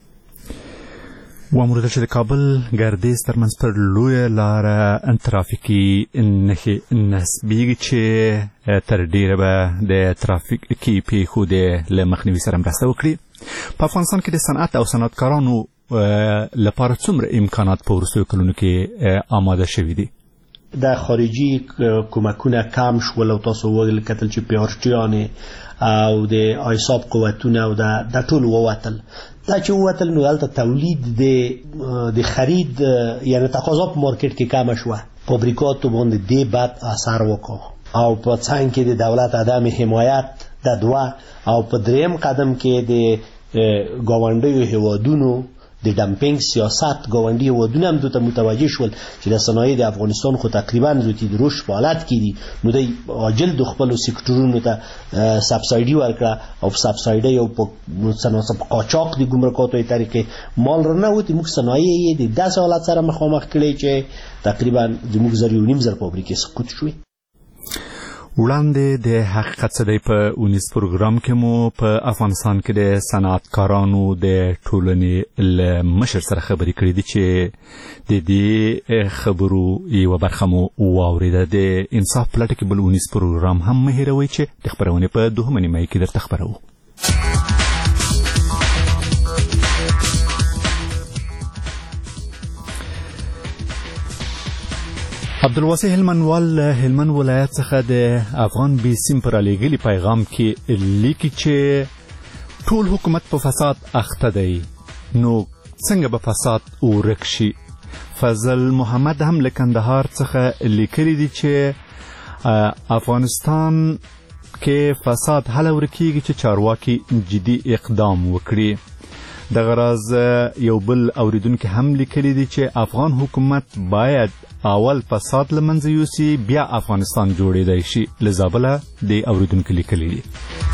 واموریدل چې د کابل ګردیز ترمنځ پر لویه لاره ترافیکي نښې نصبېږي چې تر ډیره به د ترافیکي پیښو د له مخنیوي سره مرسته وکړي. په افغانستان کې د صنعت او صنعتکارانو لپاره څومره امکانات په وروستیو کلونو کې آماده شوي دي؟ د خارجي کومکونه کم شول او تاسو وکتل چې پیارچیانې او د آیساب قوتونه او د ټول ووتل دا چې ووتل نو هلته تولید د خرید یعنی تقاضا په مارکیټ کې کمه شوه، فابریکاتو باندې دې بد اثر وکړ او په څنګ کې د دولت عدم حمایت د دوه او په دریم قدم کې د ګاونډیو هیوادونو د ډمپینګ سیاست ګاونډي هیوادونه هم دوی ته متوجه شول چې د صنایع د افغانستان خو تقریبا زوتی د رشد په حالت کې دي نو د عاجل د خپلو سکتورونو ته سبسایډي ورکړه او سبسایډي او په صنعت قاچاق د ګمرکاتو طریقې مال رانه وتی موږ صنایع یې د داسې حالت سره مخامخ کړي چې تقریبا زموږ زر یو نیم زر فابریکې سقوط شوې. وړاندې د حقیقت څه دی په اونیز پروګرام کې مو په افغانستان کې د صنعتکارانو د ټولنې له مشر سره خبرې کړې دي چې د دې خبرو یوه برخه مو واورېده. د انصاف په لټه کې بل اونیز پروګرام هم مه هېروئ چې د خپرونې په دوهمه نیمایي کې درته خپروو. عبدالواسع هلمندوال هلمند ولایت څخه د افغان بیسیم پر رالیږلي پیغام کې لیکي چې ټول حکومت په فساد اخته دی، نو څنګه به فساد ورک شي. فضل محمد هم له کندهار څخه لیکلي دي چې افغانستان کې فساد هله ورکیږي چې چارواکي جدي اقدام وکړي. دغه راز یو بل اوریدونکي هم لیکلي دي چې افغان حکومت باید اول فساد له منځه یوسي بیا افغانستان جوړېدای شي. له زابله د اوریدونکي لیکلي دي.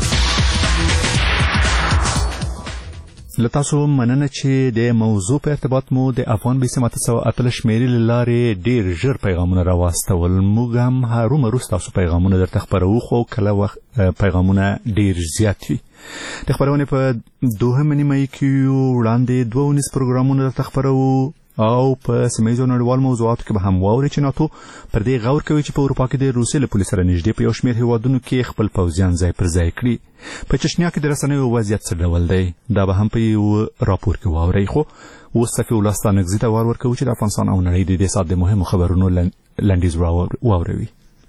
له تاسو مننه چې د موضوع په ارتباط مو د افغان بیسیم اته سوه اتلس شمېرې له لارې ډېر ژر پیغامونه راواستول. موږ هم هرومرو ستاسو پیغامونه درته خپروو، خو کله وخت پیغامونه ډېر زیات وي. د خپرونې په دوهمه نیمایي کې وړاندې دوه اونیز پروګرامونه درته خپروو او په سیمه ییزو نړیوالو موضوعاتو کې به هم واورئ چې ناتو پر دې غور کوي چې په اروپا کې د روسیې له پولې سره نږدې په یو شمېر هېوادونو کې خپل پوځیان ځای پر ځای کړي. په چشنیا کې د رسنیو وضعیت څه ډول دی دا به هم په یو راپور کې واورئ. خو اوس صفي الله ستانکزي ته وار ورکوو چې د افغانستان او نړۍ د دې ساعت د مهمو خبرونو لنډیز واوروي.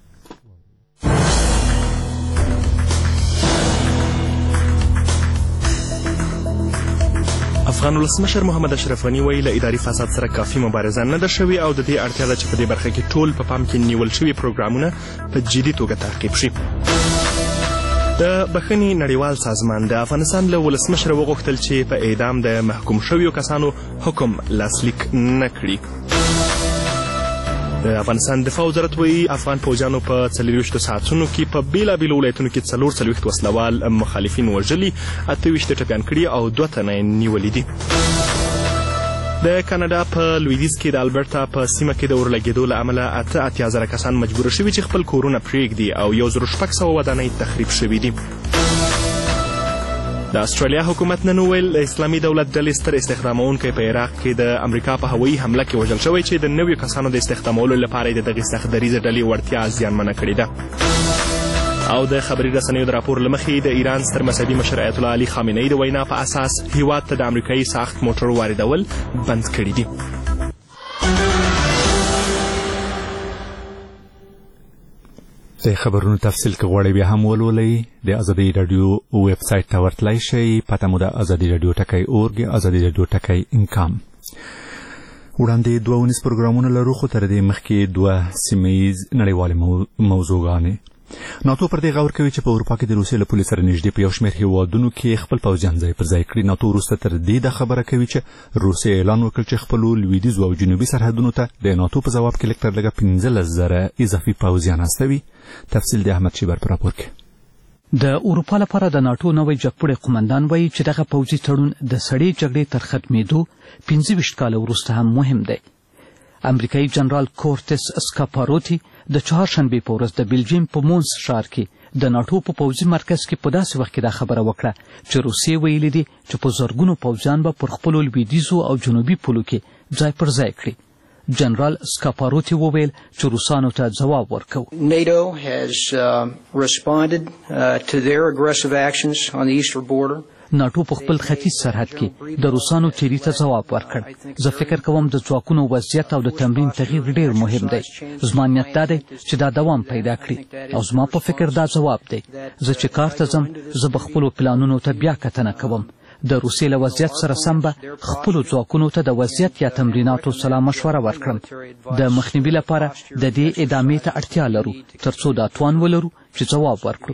افغان ولسمشر محمد اشرف غني وایي له اداري فساد سره کافي مبارزه نه ده شوې او د دې اړتیا ده چې په دې برخه کې ټول په پام کې نیول شوي پروګرامونه په جدي توګه تعقیب شي. د بخښنې نړیوال سازمان د افغانستان له ولسمشر وغوښتل چې په اعدام د محکوم شویو کسانو حکم لاسلیک نه کړي. د افغانستان دفاع وزارت وایي افغان پوځیانو په څلرویشتو ساعتونو کې په بېلابېلو ولایتونو کې څلور څلوېښت وسلوال مخالفین وژلي، اته ویشت ټپیان کړي او دوه تنه یې نیولي دي. د کاناډا په لویدیځ کې د البرټا په سیمه کې د اورلګېدو له امله اته اتیا زره کسان مجبوره شوي چې خپل کورونه پرېږدي او یو زر شپږ سوه ودانۍ تخریب شوي دي. د استرالیا حکومت نن وویل اسلامي دولت ډلې ستر استخدامونکی په عراق کې د امریکا په هوایي حمله کې وژل شوی چې د نویو کسانو د استخدامولو لپاره یې د دغې سخت دریځه ډلې وړتیا زیانمنه کړې ده. او د خبري رسنیو د راپور له مخې د ایران ستر مذهبي مشر ایت الله علي خامنه‌ای د وینا په اساس هیواد ته د امریکایي ساخت موټر واردول بند کړي دي. د خبرونو تفصیل که غواړئ بیا هم ولولئ د ازادي راډیو ویب سایټ ته ورتلی شئ. پته مو د ازادي راډیو ټکی اورګ ازادي راډیو ټکی انکام. وړاندې دوه اونیز پروګرامونه لرو، خو تر دې مخکې دوه سیمه ییز نړیوالې موضوعګانې. ناتو پر دې غور کوي چې په اروپا کې د روسیې له پولې سره نږدې په یو شمېر هېوادونو کې خپل پوځیان ځای پر ځای کړي. ناتو وروسته تر دې دا خبره کوي چې روسیې اعلان وکړ چې خپلو لویدیځو او جنوبي سرحدونو ته د ناتو په ځواب کې لږ تر لږه پنځلس زره اضافي پوځیان استوي. تفصیل د احمد شیبر په راپور کې. د اروپا لپاره د ناټو نوی جګپوړی قومندان وایي چې دغه پوځي تړون د سړې جګړې تر ختمېدو پنځه ویشت کاله وروسته هم مهم دی. امریکایي جنرال کورتس اسکاپاروتی د چهارشنبې په ورځ د بلجیم په مونس ښار کې د ناټو په پوځي مرکز کې په داسې وخت کې دا خبره وکړه چې روسیې ویلي دي چې په زرګونو پوځیان به پر خپلو لویدیځو او جنوبي پولو کې ځای پر ځای کړي. جنرال سکاپاروتی وویل چې روسانو ته ځواب ورکوو. NATO has uh, responded uh, to their aggressive actions on the eastern border. ناټو په خپل ختیځ سرحد کې د روسانو تیری ته ځواب ورکړ. زه فکر کوم د ځواکونو وضعیت او د تمرین تغییر ډیر مهم دی. زما نیت دا دی چې دا دوام پیدا کړي او زما په فکر دا ځواب دی. زه چې کار ته ځم زه به خپلو پلانونو ته بیا کتنه کوم. د روسیې له وضعیت سره سم به خپلو ځواکونو ته د وضعیت یا تمریناتو سلا مشوره ورکړم. د مخنیوي لپاره د دې ادامې ته اړتیا لرو تر څو دا توان ولرو چې ځواب ورکړو.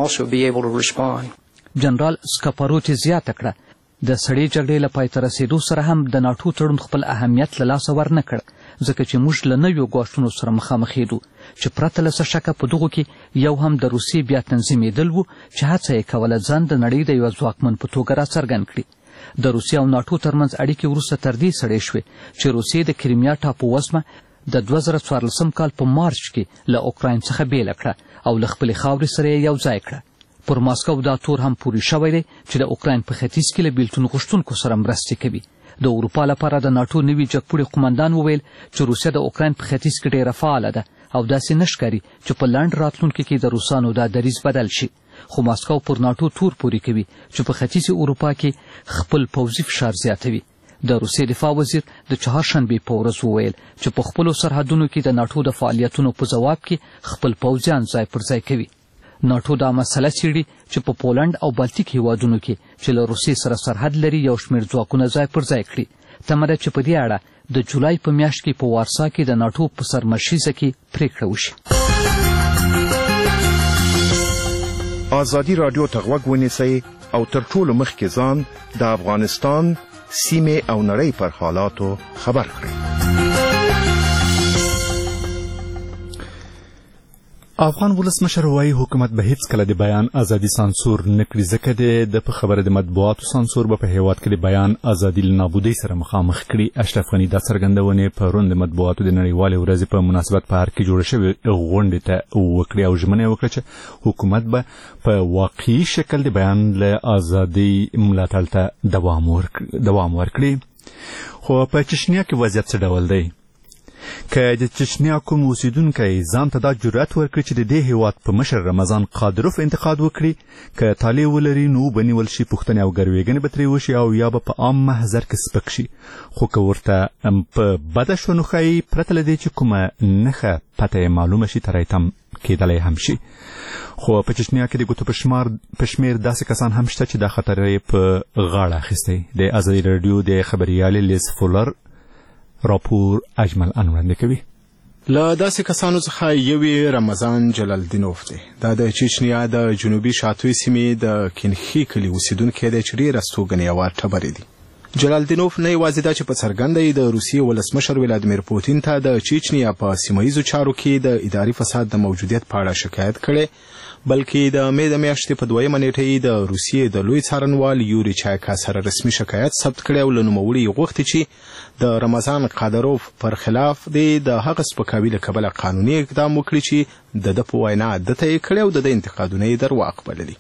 جنرال سکاپاروتی زیاته کړه د سړې جګړې له پای ته رسېدو سره هم د ناټو تړون خپل اهمیت له لاسه ورنه کړ، ځکه چې موږ له نویو ګواښونو سره مخامخېدو چې پرته له څه شکه په دغو کې یو هم د روسیې بیا تنظیمېدل و چې هڅه یې کوله ځان د نړۍ د یوه ځواکمن په توګه راڅرګند کړي. د روسیې او ناټو ترمنځ اړیکې وروسته تر دې سړې شوې چې روسیې د کریمیا ټاپو وزمه د دوه زره څوارلسم کال په مارچ کې له اوکراین څخه بیله کړه او له خپلې خاورې سره یې یو ځای کړه. پر ماسکو دا تور هم پوري شوی دی چې د اوکراین په ختیځ کې له بیلتون غوښتونکو سره مرستې کوي. د اروپا لپاره د ناټو نوي جګپوړي قمندان وویل چې روسیه د اوکراین په ختیځ کې ډېره فعاله ده او داسې نه ښکاري چې په لنډ راتلونکي کې د روسانو دا دریځ بدل شي. خو ماسکو پر ناټو تور پوري کوي چې په ختیځې اروپا کې خپل پوځي فشار زیاتوي. د روسیې دفاع وزیر د چهارشنبې په ورځ وویل چې په خپلو سرحدونو کې د ناټو د فعالیتونو په ځواب کې خپل پوځیان ځای پر ځای کوي. ناټو دا مسله څېړي چې په پولنډ او بالتیک هیوادونو کې چې له روسیې سره سرحد لري یو شمېر ځواکونه ځای پر ځای کړي. تمه ده چې په دې اړه د جولای په میاشت کې په وارسا کې د ناټو په سرمشریزه کې پریکړه وشي. آزادي رادیو ته غوږ ونیسئ او تر ټولو مخکې ځان د افغانستان سیمې او نړۍ پر حالاتو خبر کړئ. افغان ولسمشر وایي حکومت به هیڅکله د بیان ازادي سانسور نه کړي ځکه د په خبره د مطبوعاتو سانسور به په هیواد کې د بیان ازادي له نابودۍ سره مخامخ کړي. اشرف غني دا څرګندونې پرون د مطبوعاتو د نړیوالې ورځې په مناسبت په ارګ کې جوړه شوې غونډې ته وکړې او ژمنه یې وکړه چې حکومت به په واقعي شکل د بیان له ازادۍ ملاتړ ته دوام ورکړي. خو په چشنیا کې وضعیت څه ډول دی؟ که د چچنیا کوم اوسیدونکی ځان ته دا جرأت ورکړي چې د دې هیواد په مشر رمضان قادروف انتقاد وکړي، که طالع ولري نو وبنیول شي، پوښتنې او ګروېږنې به ترې وشي او یا به په عام محضر کې سپک شي. خو که ورته په بده شوه نو ښایي پرته له دې چې کومه نښه پته یې معلومه شي تری تم کېدلی هم شي. خو په چچنیا کې د ګوتو په شمېر داسې کسان هم شته چې دا خطر یې په غاړه اخیستی. د ازادي راډیو د خبریالې لیز فولر راپور اجمل انوړاندې کوي. له داسې کسانو څخه یو رمضان جلالدینوف دی. دا د چچنیا د جنوبي شاتوي سیمې د کینخي کلي اوسیدونکی دی چې ډېره ستوګنیوار ټبرې دی. جلالدینوف نه یوازې دا چې په څرګنده د روسیې ولسمشر ولادیمیر پوتین ته د چچنیا په سیمه ییزو چارو کې د اداري فساد د موجودیت په اړه شکایت کړی، بلکې د مې د میاشتې په دویمه نیټه د روسیې د لوی څارنوال یوري چایکا سره رسمي شکایت ثبت کړی او له نوموړي یې غوښتي چې د رمضان قادروف پر خلاف دی د هغه سپکاوي له کبله قانوني اقدام وکړي چې د ده په وینا ده ته یې کړی او د ده انتقادونه یې درواغ بللي.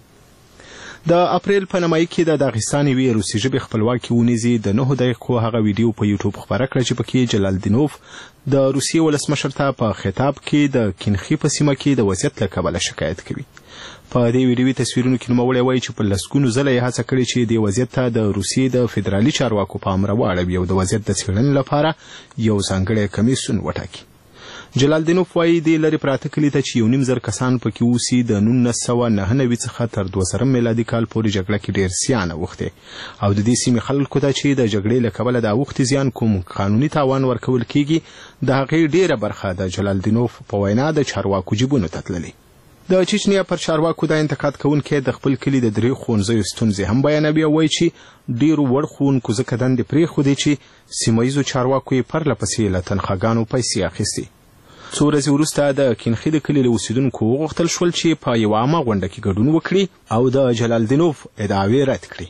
د اپریل په نیمایي کې د داغستان یوې روسي ژبې خپلواکي ونیزي د نهو دقیقو هغه ویډیو په یوټیوب خپره کړه چې پکې جلالدینوف د روسیې ولسمشر ته په خطاب کې د کینخي په سیمه کې د وضعیت له کبله شکایت کوي. په دې ویډیوي تصویرونو کې نوموړی وایي چې په لسګونو ځله یې هڅه کړې چې دې وضعیت ته د روسیې د فدرالي چارواکو پام راواړوي او د وضعیت د څېړنې لپاره یو ځانګړی کمیسیون وټاکي. جلالدینوف وایي دې لرې پراته کلي ته چې یو نیم زر کسان پکې اوسي د نولس سوه نهه نوي څخه تر دوه زرم میلادي کال پورې جګړه کې ډېر زیان اوښتی او د دې سیمې خلکو ته چې د جګړې له کبله د اوښتي زیان کوم قانوني تاوان ورکول کیږي د هغې ډېره برخه د جلالدینوف په وینا د چارواکو جیبونو ته تللې. د چچنیا پر چارواکو دا انتقاد کوونکی د خپل کلي د درې ښوونځیو ستونزې هم بیانوي او وایي چې ډېرو وړ ښوونکو ځکه دندې پرېښودې چې سیمه ییزو چارواکو یې پرله پسې له تنخواګانو پیسې اخیستې. څو ورځې وروسته د کینخي د کلي له اوسیدونکو وغوښتل شول چې په یوه عامه غونډه کې ګډون وکړي او د جلالدینوف ادعاوې رد کړي.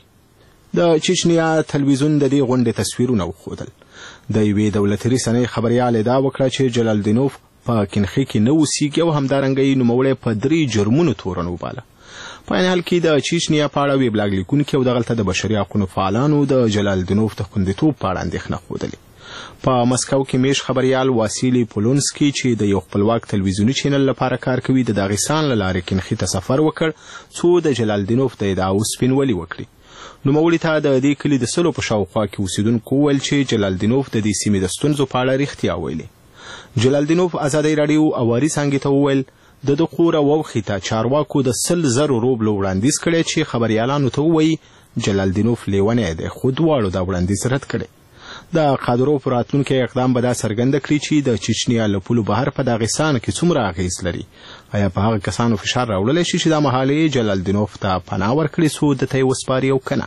د چچنیا تلویزیون د دې غونډې تصویرونه وښودل. د یوې دولتي رسنۍ خبریال ادعا وکړه چې جلالدینوف په کینخي کې نه اوسیږي او همدارنګه یې نوموړی په درې جرمونو تورن وباله. په عین حال کې د چچنیا په اړه ویبلاګ لیکونکي او دغلته د بشري حقونو فعالانو د جلالدینوف د خوندیتوب په اړه اندېښنه ښودلې. په مسکو کې میش خبریال واسیلی پولونسکي چې د یو خپلواک تلویزیوني چینل لپاره کار کوي د داغستان له لارې کینخي ته سفر وکړ څو د جلالدینوف د ادعاو سپینولي وکړي. نوموړي ته د دې کلي د سلو په شاوخوا کې اوسیدونکو وویل چې جلالدینوف د دې سیمې د ستونزو په اړه رښتیا ویلي. جلالدینوف ازادي راډیو اواري څانګې ته وویل د ده خور واوښي ته چارواکو د سل زرو روبلو وړاندیز کړی چې خبریالانو ته ووایي جلالدینوف لیونی دی خو دواړو دا وړاندیز رد کړی. د قادروف راتلونکی اقدام به دا څرګنده کړي چې د چچنیا له پولو بهر په داغستان کې څومره اغیز لري. آیا په هغه کسانو فشار راوړلی شي چې دا مهال یې جلالدینوف ته پناه ورکړي څو ده ته یې وسپاري او که نه؟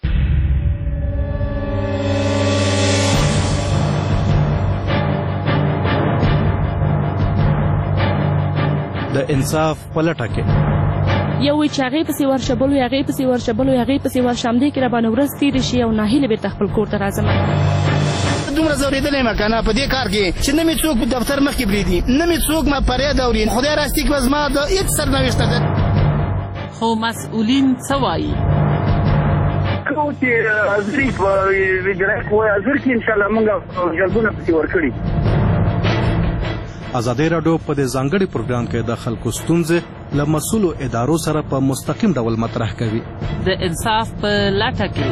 د انصاف په لټه کې یو وی چې هغې پسې ورشه بل وی هغې پسې ورشه بل وی هغې پسې ورشه همدې کې راباندې ورځ تېرې شي او ناهیلې بېرته خپل کور ته راځم. دومره زورېدلی یم که نه په دې کار کې چې نه مې څوک په دفتر مخکې پرېږدي نه مې څوک ما فریاد اوري خدای راستي که به زما د هېڅ سرنوشته ده خو مسؤلین څه وایي کوم چې حاضري په وجرای کوی حاضر کې انشاءالله موږ جلبونه پسې ورکړي ازادي راډیو په دې ځانګړي پروګرام کې د خلکو ستونزې له مسؤلو ادارو سره په مستقیم ډول مطرح کوي د انصاف په لټه کې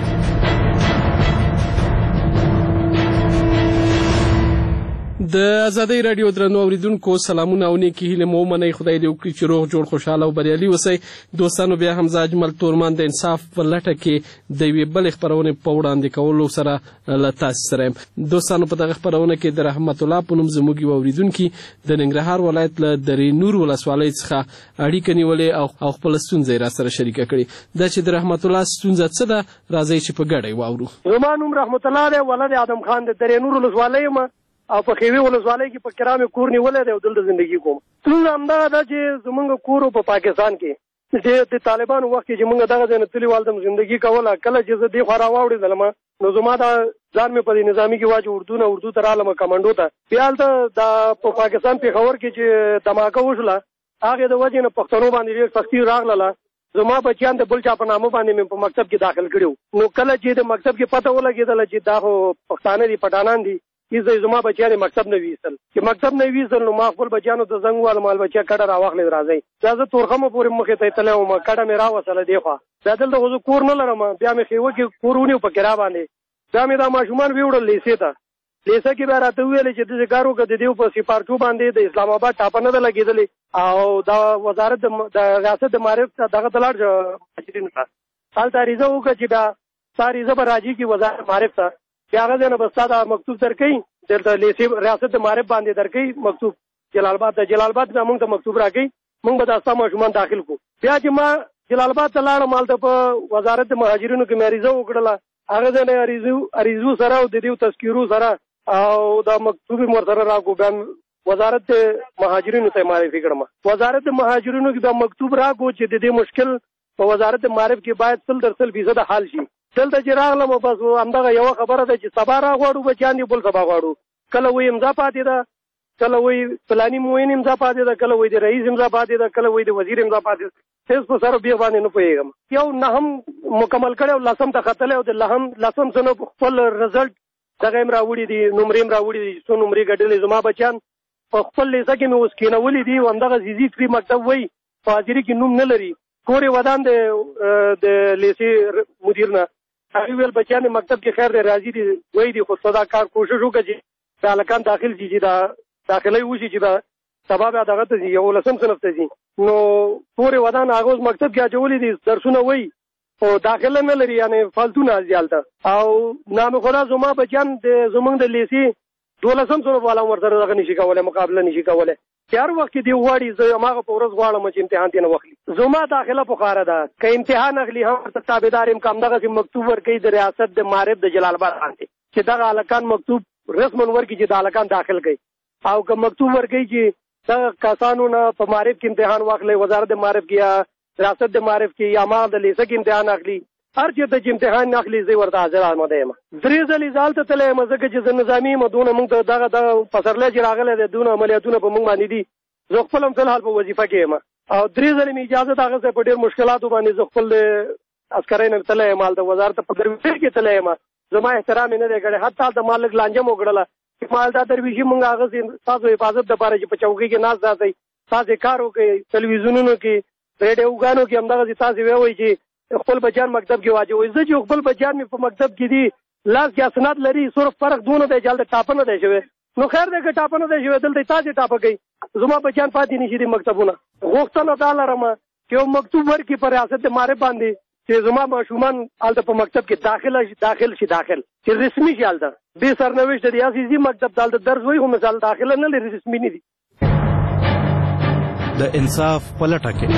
د ازادۍ راډیو درنو اوریدونکو سلامونه او نیکې هیلې مو ومنئ خدای دې وکړي چې روغ جوړ خوشحاله او بریالي اوسئ دوستانو بیا هم زه اجمل تورمان د انصاف په لټه کې د یوې بلې خپرونې په وړاندې کولو سره له تاسې سره یم دوستانو په دغه خپرونه کې د رحمت الله په نوم زموږ یو اوریدونکي د ننګرهار ولایت له درې نور ولسوالۍ څخه اړیکه نیولې او خپله ستونزه یې راسره شریکه کړې دا چې د رحمت الله ستونزه څه ده راځئ چې په ګډه یې واورو زما نوم رحمت الله دی ولد آدم خان د درې نور ولسوالۍ یم او په خیوي ولسوالۍ کې په کرامې کور نیولی دی او دلته زندګي کوم ستونزه همدغه ده چې زمونږ کور په پاکستان کې چې د طالبانو وخت کې چې مونږ دغه ځای نه تللي والدم زندګي کوله کله چې زه دې خوا راواوړېدلم نو زما دا ځان مې په دې نظامي کې واچو اردو نه اردو ته رالم کمانډو ته بیا هلته دا په پاکستان پېښور کې چې دماکه وشوله هغې د وجې نه پښتنو باندې ډېر سختي راغلله زما بچیان د بل چا په نامه باندې مې په مکتب کې داخل کړي نو کله چې د مکتب کې پته ولګېدله چې دا خو پښتانه دي پټانان دي ایزه زما بچیان مکتب نه ویستل چې مکتب نه ویستل نو ما خپل بچیانو ته زنګ وویل مال بچیا کډه راواخلې راځئ دا زه تورخمه پورې مخې ته تللی وم کډه مې راوصله دې خوا دا دلته خو زه کور نه لرم بیا مې خیوه کې کور ونیو په کرا باندې بیا مې دا ماشومان ویوړل لیسې ته لیسه کې بیا راته وویلې چې داسې کار وکړه د دې په سپارټو باندې د اسلام آباد ټاپه نه ده لګېدلې او دا وزارت د ریاست د معارف ته دغه ته لاړ شه مهاجرینو ته هلته عریضه وکړه چې دا ستا عریضه به راځي کړي وزارت معارف ته بیا هغه ځای نه به ستا دا مکتوب درکوي دلته لیسې ریاست د معارف باندې درکوي مکتوب جلال آباد د جلال آباد نه موږ ته مکتوب راکوي موږ به دا ستا ماشومان داخل کړو بیا چې ما جلال آباد ته لاړم هلته په وزارت د مهاجرینو کې مې عریضه وکړله هغه ځای نه عریضو عریضو سره او د دې تذکیرو سره او دا مکتوب یې ورسره راکړو بیا وزارت د مهاجرینو ته معرفي کړم وزارت د مهاجرینو کې دا مکتوب راکړو چې د دې مشکل په وزارت د معارف کې باید سل در سل فیصده حل شي دلته چې راغلم بس همدغه یوه خبره ده چې سبا راغواړو بچیان دي بل سبا غواړو کله وایي امضا پاتې ده کله وایي فلاني معین امضا پاتې ده کله وایي د رئیس امضا پاتې ده کله وایي د وزیر امضا پاتې ده هېڅ په سر بیخ باندې نه پوهېږم یو نهم مکمل کړی او لسم ته ختلی او د لهم لسم څه نه خپل رزلټ دغه یم راوړي دي نمرې م راوړي دي څو نمرې ګټلې زما بچیان په خپل لیسه کې مې اوس کېنولي دي او همدغه زیزي فری مکتب وایي په حاضري کې نوم نه لري کور یې ودان د لیسې مدیر نه هغې ویل بچیان مکتب کې خیر دی راځي دي وایي دي خو دا کار کوشش وکړه چې دا هلکان داخل شي چې دا داخلی وشي چې دا سبا بیا دغه ته ځي یولسم صنف ته ځي نو کور یې ودان هغه اوس مکتب کې اچولي دي درسونه وایي خو داخله نه لري یعنې فالتو نه ځي هلته او نام خدا زما بچیان د زموږ د لیسې دولسم صنف والا هم ورسره دغه نشي کولی مقابله نشي کولی چې هر وخت کې دی غواړي زه هماغه په ورځ غواړم چې امتحان ترې نه واخلي زما داخله پخاره ده که امتحان اخلي هم ورته تابعدار یم که همدغسې مکتوب ورکوي د ریاست د معارف د جلال آباد باندې چې دغه هلکان مکتوب رسما ورکړي چې د هلکان داخل کوي او که مکتوب ورکوي چې دغه کسانو نه په معارف کې امتحان واخلي وزارت د معارف کې یا ریاست د معارف کې یا ما د لیسه کې امتحان اخلي هر چېرته چې امتحان اخلي زه ورته حاضر آمده یم درې ځلې زه هلته تللی یم ځکه چې زه نظامي یم دونه موږ ته دغه دغه پسرلی چې راغلی دی دونه عملیاتونه په موږ باندې دي زه خپل هم فلحال په وظیفه کې یم او درې ځلې مې اجازت اخیستی په ډېر مشکلاتو باندې زه خپل عسکرۍ نه تللی یم هلته وزارت په درویشۍ کې تللی یم زما احترام یې نه دی کړی حتی هلته ما لږ لانجه م وکړله چې ما هلته درویشي مونږ اغوستې ستاسو حفاظت دپاره چې په چوکۍ کې ناست راسئ تاسې کار وکړئ تلویزیونونو کې ریډیوګانو کې همدغسې تاسې ووایئ چې خپل بچیان مکتب کې واچوئ زه چې خپل بچیان مې په مکتب کې دي لاس کې اسناد لري صرف فرق دونه دی چې هلته ټاپه نه دی شوی نو خیر دی که ټاپه نه دی شوی دلته تاسې ټاپه کوئ زما بچیان پاتې نشي دي مکتبونه غوښتنه دا لرم چې یو مکتوب ورکړي په ریاست د معارف باندې چې زما ماشومان هلته په مکتب کې داخله داخل شي داخل چې رسمي شي هلته بې سرنوشته دي هسې ځي مکتب ته هلته درس وایي خو مثال داخله نه لري رسمي نه دي د انصاف په لټه کې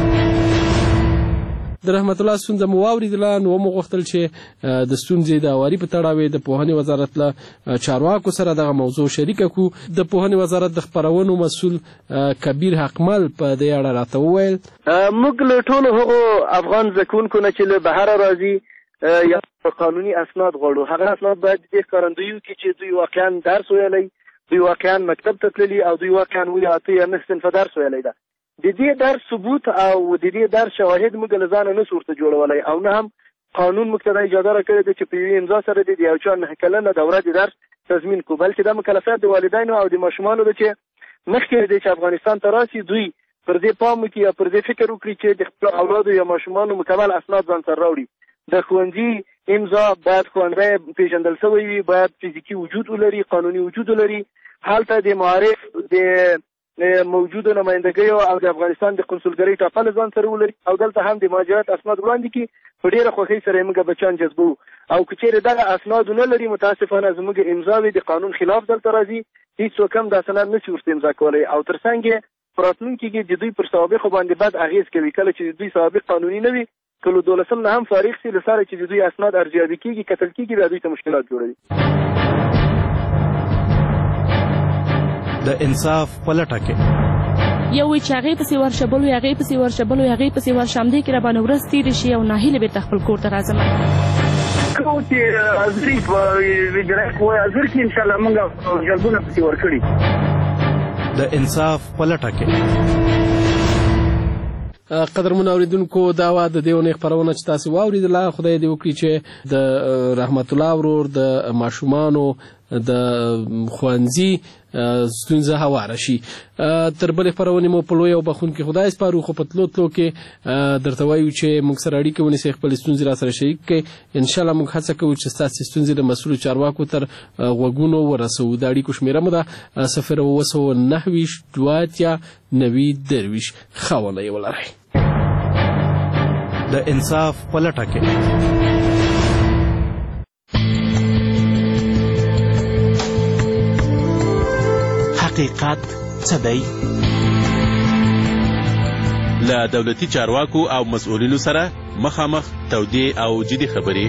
د رحمت الله ستونزه مو واورېدله نو ومو غوښتل چې د ستونزې د هواري په تړاو د پوهنې وزارت له چارواکو سره دغه موضوع شریکه کړو د پوهنې وزارت د خپرونو مسؤل کبیر حقمل په دې اړه راته وویل موږ له ټولو هغو افغان زده کوونکو نه چې له بهره راځي یا قانوني اسناد غواړو. هغه اسناد باید د ښکارندویو کې چې دوی واقعا درس ویلی، دوی واقعا مکتب ته تللي او دوی واقعا اوه یا اته یا نهه صنفه درس ویلی ده. د دې درس ثبوت او د دې درس شواهد موږ له ځانه نسو ورته جوړولی، او نه هم قانون موږ ته دا اجازه راکړې ده چې په یوې امضا سره د یو چا نهه کلنه دوره د درس تضمین کړو، بلکې دا مکلفیت د والدینو او د ماشومانو ده چې مخکې دی چې افغانستان ته راسي دوی پر دې پام وکړي یا پر دې فکر وکړي چې د خپلو اولادو یا ماشومانو مکمل اسناد ځان سره راوړي. د ښوونځي امضا باید ښوونځی پېژندل شوی وي، باید فزیکي وجود ولري، قانوني وجود ولري. هلته د معارف د موجودو نمایندګیو او د افغانستان د قنسولګرۍ ټاپل ځان سره ولري، او دلته هم د مهاجرت اسناد وړاندې کړي. په ډېره خوښۍ سره یې موږ بچیان جذبوو، او که چېرې دغه اسناد ونه لري متاسفانه زموږ امضاوې د قانون خلاف دلته راځي، هېڅوک هم دا سند نشي ورته امضا کولی، او تر څنګ یې په راتلونکي کې د دوی پر سوابقو باندې بد اغېز کوي. کله چې د دوی سوابق قانوني نه وي، کله دولسم نه هم فارغ سي، له سره چې د دوی اسناد ارزیابي کېږي کتل کېږي، بیا دوی ته مشکلات جوړوي. د انصاف په لټه کې یو وی چې هغې پسې ورشه، بل وی هغې پسې ورشه، بل وی هغې پسې ورشه، همدې کې راباندې ورځ تېرې شي او ناهیلې بېرته خپل کور ته راځم. کوم چې ازري په ویجرای کوی ازر کې انشاءالله موږ جلبونه پسې ورکړي. د انصاف په لټه کې قدرمن اوریدونکو، دا وه د دې اونۍ خپرونه چې تاسې واورېدله. خدای دې وکړي چې د رحمت الله ورور د ماشومانو د ښوونځي ستونزه هواره شي. تر بلې خپرونې مو په لوی او بخښونکي خدای سپارو، خو په تلو تلو کې درته وایو چې موږ سره اړیکې ونیسئ، خپلې ستونزې را سره شریک کړئ. انشاءالله موږ هڅه کوو چې ستاسې ستونزې د مسؤلو چارواکو تر غوږونو ورسوو. د اړیکو شمېره مو ده صفر اوه سوه نهه ویشت دوه اتیا نوي درویشت. ښه ونې ولرئ. د انصاف په لټه کې حقیقت څه دی؟ له دولتي چارواکو او مسؤلینو سره مخامخ تودې او جدي خبرې.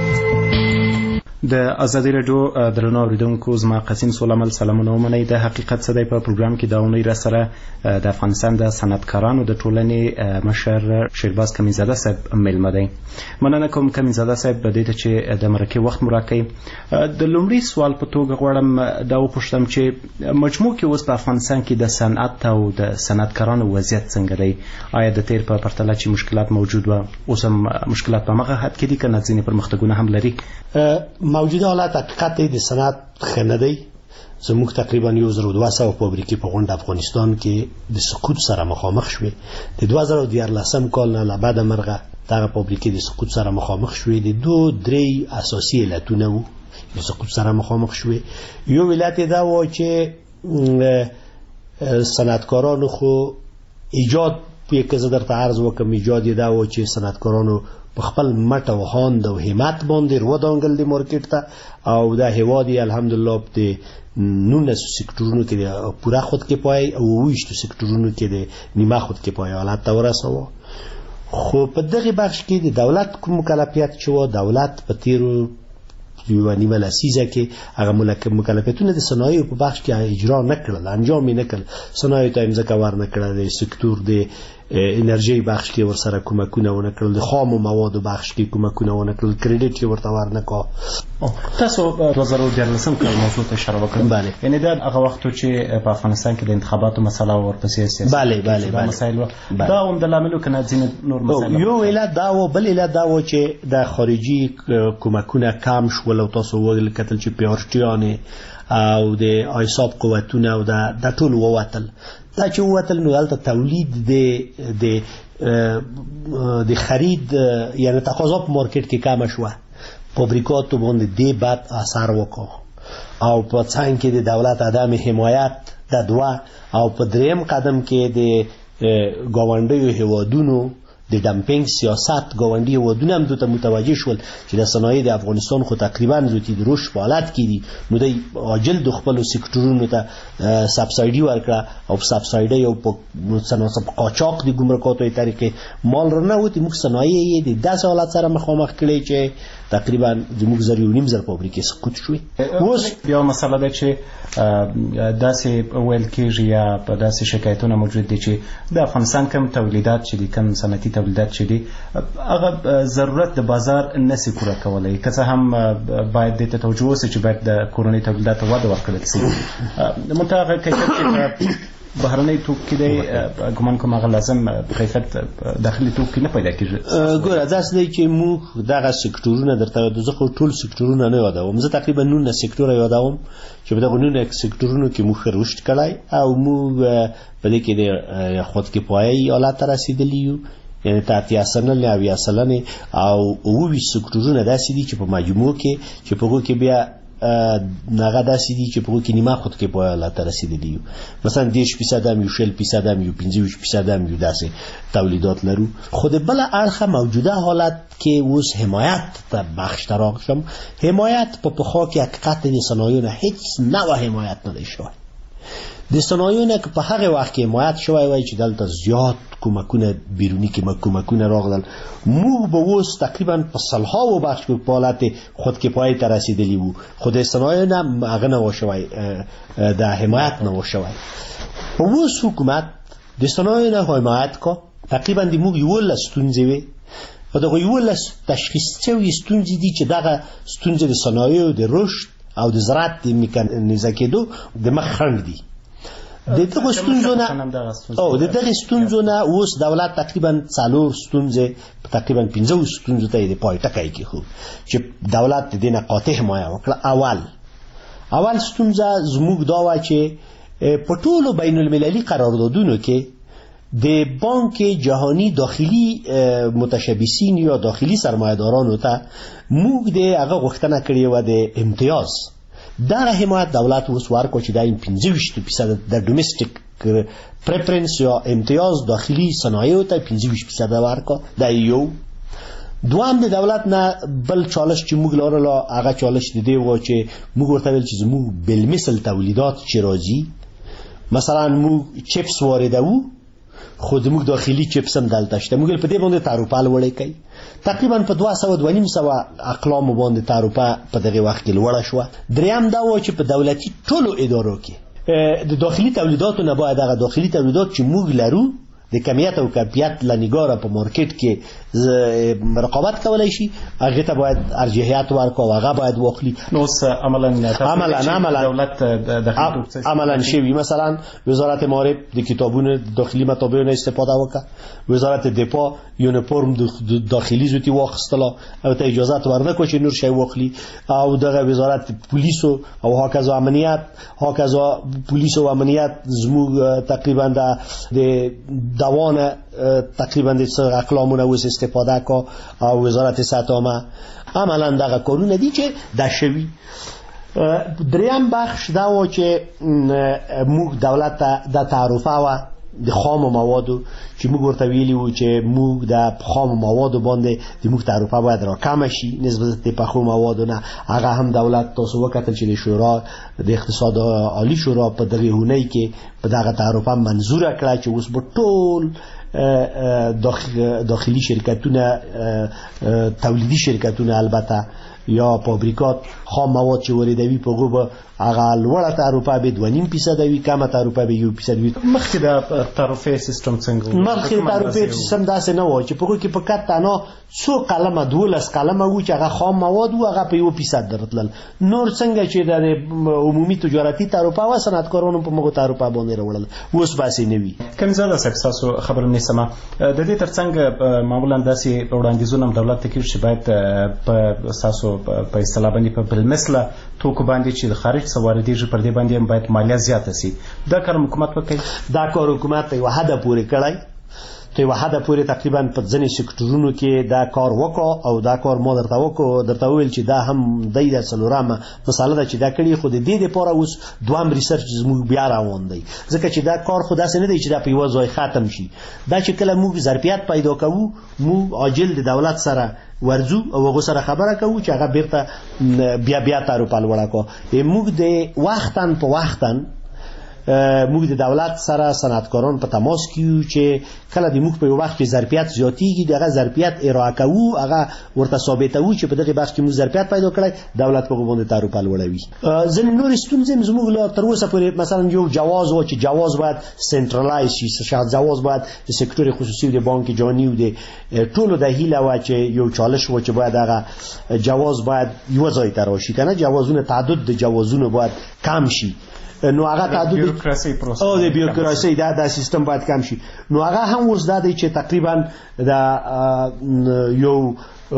د ازادي راډیو درنو اوریدونکو، زما قسیم سولمل سلامونه ومنئ. د حقیقت څه دی په پروګرام کې دا اونۍ را سره د افغانستان د صنعتکارانو د ټولنې مشر شیرباز کمیزاده صاحب میلمه دی. مننه کوم کمیزاده صاحب دې ته چې د مرکې وخت مو راکوئ. د لومړي سوال په توګه غواړم دا وپوښتم چې مجموع کې اوس په افغانستان کې د صنعت او د صنعتکارانو وضعیت څنګه دی؟ آیا د تیر په پرتله چې مشکلات موجود وه اوس هم مشکلات په همغه حد کې دي که نه ځینې پرمختګونه هم لري؟ موجوده حالت حقیقت د صنعت ښه نه دی. زموږ تقریبا یو زر دوه سوه فابریکې په غونډ افغانستان کې د سقوط سره مخامخ شوې. د دوه زره دیارلسم کال نه له بعده مرغه دغه فابریکې د سقوط سره مخامخ شوې. د دو درې اساسي علتونه وو د سقوط سره مخامخ شوې. یو علت یې دا و چې صنعتکارانو خو ایجاد پې که زه درته عرض وکړم ایجاد یې دا و چې صنعتکارانو په خپل مټ او هاند او همت باندې ودانګل د مارکیټ ته، او دا هیواد یې الحمدلله په نولسو سکتورونو کې د پوره خودکفایي او اوه ویشتو سکتورونو کې د نیمه خودکفایي حالت ته ورساوه. خو په دغې بخش کې د دولت کوم مکلفیت چې و، دولت په تیرو یوه نیمه لسیزه کې هغه مکلفیتونه د صنایعو په بخش کې اجرا نه کړل، انجام یې نه کړل. صنایعو ته مځکه ور نه کړه، د سکتور د انرژي بخش کې ورسره کومکونه ونه کړل، د خامو موادو بخش کې کومکونه ونه کړل، کریډټ یې ورته ور نه کړه. تاسو دوه زره دیارلسم کال موضوع ته اشاره وکړه. بله، یعنې دا هغه وخت چې په افغانستان کې د انتخاباتو مسله ورپسې سیاست بله بله بله مسایل و. دا هم د لاملو که نه ځینې نور مسایل؟ یو علت دا و، بل علت دا و چې د خارجي کومکونه کم شول، او تاسو وکتل چې پیارشټیانې او د آیساب قوتونه او د ټول ووتل. دا چې ووتل نو دلته تولید د د خرید یعنی تقاضا په مارکیټ کې کمه شوه، فابریکاتو باندې دې بد اثر وکړ، او په څنګ کې د دولت عدم حمایت د دوه، او په دریم قدم کې د ګاونډیو هیوادونو د ډمپینګ سیاست ګاونډي هیوادونه هم دوی ته متوجه شول چې د صنایع د افغانستان خو تقریبا زیاتې د رشد په حالت کې دي، نو دوی عاجل د خپلو سکتورونو ته سبسایډي ورکړه، او په سبسایډۍ او په قاچاق د ګمرکاتو طریقې مال رانه وتې. موږ صنایع یې د داسې حالت سره مخامخ کړی چې تقریبا زموږ زر یو نیم زر فابریکې سقوط شوې. اوس بیا مسله ده چې داسې ویل کېږي یا په داسې شکایتونه موجود دي چې د افغانستان کم تولیدات چې د کم صنعتي تولیدات چې دي هغه ضرورت د بازار نسی پوره کولی، که څه هم باید دې ته توجه وشي چې باید د کورنۍ تولیداتو وده ورکړل شي. منتها هغه کیفیت چې بهرنۍ توکي دی ګمان کوم هغه لازم کیفیت داخلي توکي نه پیدا کېږي. ګوره داسې دی چې موږ دغه سکتورونه درته زه خو ټول سکتورونه نه یادوم، زه تقریبا نولس سکتوره یادوم چې په دغه نولس سکتورونو کې موږ رشد کړی او موږ په دې کې د خودکفایۍ حالت ته رسېدلي یو، یعنې ته اتیا سلنې اویا سلنې او اوه ویشت سکتورونه داسې دي چې په مجموع کې چې په هغو کې بیا هغه داسې دي چې په هغو کې نیمه خودکفایۍ حالت ته رسېدلي یو، مثلا دېرش فیصد هم یو، شل فیصد هم یو، پنځه ویشت فیصد هم یو داسې تولیدات لرو. خو د بله اړخه موجوده حالت کې اوس حمایت ته بخش ته راغشم. حمایت په پخوا کې حقیقت د صنایعو نه هیڅ نوع حمایت نه دی شوی. د صنایعو نه که په هغه وخت کې حمایت شوی وای چې دلته زیات کومکونه بیروني کې کومکونه راغلل، موږ به اوس تقریبا په سلهاوو بخش کې په حالت خودکفایۍ ته رسېدلي وو، خو د صنایعو نه هغه نه و شوی، د حمایت نه و شوی. اوس حکومت د صنایعو نه حمایت کا، تقریبا د موږ یولس ستونزې وې او دغه یولس تشخیص شوي ستونزې دي چې دغه ستونزې د صنایعو د رشد او د زراعت د میکانیزه کېدو د مخ خنډ دي. د دغه ستونزو نه او د دغه ستونزو نه اوس دولت تقریبا څلور ستونزې تقریبا پنځه ستونزو ته د پای ټکی کېښود چې دولت د دې نه قاطع حمایه وکړه. اول اول ستونزه زموږ دا وه چې په ټولو بین المللي قراردادونو کې د بانک جهانی داخلي متشبثین یا داخلي سرمایه‌دارانو ته موږ د هغه غوښتنه کړې وه د امتیاز. دغه حمایت دولت اوس ورکړو چې دا این پنځه ویشت فیصد د ډومېسټک پریفرنس یا امتیاز داخلي صنایعو ته پنځه ویشت فیصد ورکړه. دا یو. دوام د دولت نه بل چالش چې موږ لرلو هغه چالش د دې و چې موږ ورته ویل چې زموږ بالمثل تولیدات چې راځي، مثلا موږ چپس واردوو خو زموږ داخلي چپس هم دلته شته، موږ په دې باندې تعرفه لوړې کوي. تقریبا په دوه سوه دوه نیم سوه اقلامو باندې تعرفه په دغه وخت کې لوړه شوه. دریم دا و چې په دولتي ټولو ادارو کې د داخلي تولیداتو نه باید هغه داخلي تولیدات چې موږ لرو د کمیت او کیفیت له نګاره په مارکیټ کې رقابت کولی شي، هغې ته باید ارجحیت ورکړو او هغه باید واخلي. نو اوس عملا عملا دولت عملا شوي، مثلا وزارت معارف د کتابونو داخلي مطابعو نه استفاده وکړه، وزارت دفاع یونیفرم داخلي زوتی واخیستله او ته اجازت ورنکړو چې نور شی واخلي، او دغه وزارت پولیسو او هاکذا امنیت هاکذا پولیس او امنیت زموږ تقریبا د دوانه تقریبا د څه اقلامونه اوس استفاده کا، او وزارت سطامه عملا دغه کارونه دي چې دا شوي. دریم بخش دا و چې موږ دولت ته د تعرفه و د خام موادو چې موږ ورته ویلي وو چې موږ د خام موادو باندې د موږ تعرفه باید راکمه شي نسبت د پخو موادو نه. هغه هم دولت تاسو وکتل چې د شورا د اقتصاد عالی شورا په دغه هونۍ کې په دغه تعرفه منظوره کړه چې اوس به ټول داخلي شرکتونه تولیدي شرکتونه البته یا فابریکات خام مواد چې واردوي په هغو به هغه لوړه تعرفه به دوه نیم فیصده وي، کمه تعرفه به یو فیصد وي. مخکې د تعرفې سیستم څنګه و؟ مخکې د تعرفې سیستم داسې نه و چې په هغو کې فقط تنها څو قلمه دولس قلمه وو چې هغه خام مواد وو، هغه په یو فیصد درتلل. نور څنګه چې د عمومي تجارتي تعرفه وه صنعتکارانو په مغو تعرفه باندې راوړل، اوس باسې نه وي. کمزاده صاحب ستاسو خبره مې سمه د دې تر څنګ معمولا داسې وړاندیزونه هم دولت ته کېږي چې باید په ستاسو په اصطلاح باندې په بالمثله توکو باندې چې د خارج څخه واردېږي پر دې باندې هم باید مالیه زیاته سي. دا کار حکومت وکړي؟ دا کار حکومت یوه حده پورې کړی، ته یوه حده پورې تقریبا په ځینې سکتورونو کې دا کار وکړو او دا کار ما درته وکړو درته وویل چې دا هم دی د څلورمه مسله ده چې دا کړي، خو د دې دپاره اوس دوهم ریسرچ زموږ بیا روان دی، ځکه چې دا کار خو داسې نه دی چې دا په یوه ځای ختم شي. دا چې کله موږ ظرفیت پیدا کوو موږ عاجل د دولت سره ورځو او هغو سره خبره کوو چې هغه بیرته بیا بیا تعرفه لوړه کړو. موږ د وختاً په وختاً موږ د دولت سره صنعتکاران په تماس کې یو چې کله د موږ په یو وخت کې ظرفیت زیاتېږي دغه ظرفیت ارائه کوو هغه ورته ثابتوو چې په دغه بخش کې موږ ظرفیت پیدا کړی دولت په باندې تعرفه لوړوي. ځینې نورې ستونزې زموږ لا تر اوسه پورې مثلا یو جواز و چې جواز باید سنټرالایز شي شاید جواز باید د سکتور خصوصي او د بانک جهاني او د ټولو د هیله و چې یو چالش و چې باید هغه جواز باید یو ځای ته راشي کنه جوازونه تعدد د جوازونه باید کم شي نو هغه تعدد بیوروکراسي پروسه او د بیوروکراسي دا د سیستم باید کم شي نو هغه هم اوس دا دی چې تقریبا دا یو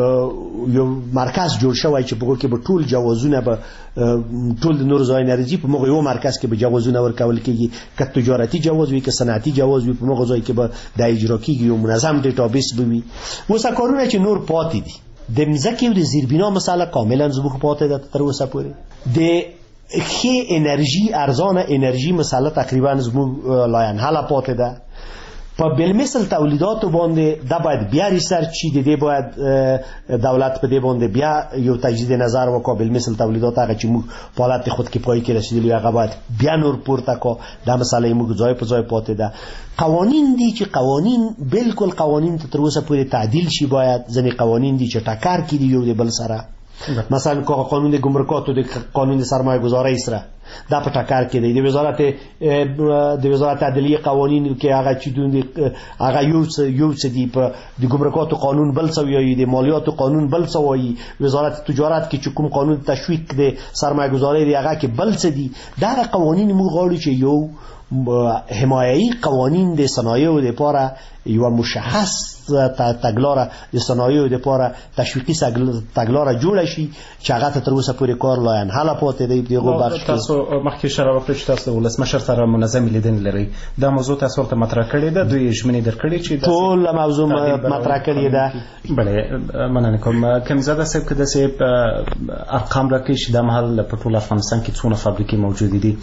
یو مرکز جوړ شوی چې په کې به ټول جوازونه به ټول د نور ځای نه راځي په موږ یو مرکز کې به جوازونه ورکول کېږي که تجارتي جواز وي که صنعتي جواز وي په موږ ځای کې به د اجرا کېږي یو منظم ډیټابیس به وي. اوس کارونه چې نور پاتې دي د مځکې او د زیربنا مسله کاملا زموږ پاتې ده تر اوسه پورې د ښه انرژي ارزانه انرژي مسله تقریبا زموږ لاینحله پاتې ده. په بالمثل تولیداتو باندې دا باید بیا ریسرچ شي د دې باید دولت په دې باندې بیا یو تجدید نظر وکړي بالمثل تولیدات هغه چې موږ په حالت خودکفایي کې رسیدلی هغه باید بیا نور پورته کو دا مسله موږ ځای په ځای پاتې ده. قوانین دي چې قوانین بالکل قوانین تر اوسه پورې تعدیل شي باید ځینې قوانین دي چې ټکر کړي یو د بل سره مثلا قانون د ګمرکات او د قانون د سرمایه گذاری سره دا په ټکر کې دی د وزارت د وزارت عدلیه قوانین کې هغه چې دوی هغه یو یو څه دی په د ګمرکات قانون بل څه وایي د مالیات قانون بل څه وایي وزارت تجارت کې چې کوم قانون تشویق د سرمایه گذاری دی هغه کې بل څه دی دا قوانین موږ غواړو چې یو حمایي قوانین د صنایعو لپاره یو مشخص تګلاره د صنایعو لپاره تشویقي تګلاره جوړه شي چې هغه تر اوسه پورې کار لا انحاله پاتې دی دغه بخش تاسو مخکې اشاره وکړه چې تاسو ولسمشر سره منظم لیدنه لري دا موضوع تاسو ته مطرح کړې ده دوی ژمنې درکړې چې ټول موضوع مطرح کړې ده. بله مننه کوم کمزاده صاحب که داسې ارقام راکړي چې د مهال په ټول افغانستان کې څونه فابریکې موجودې دي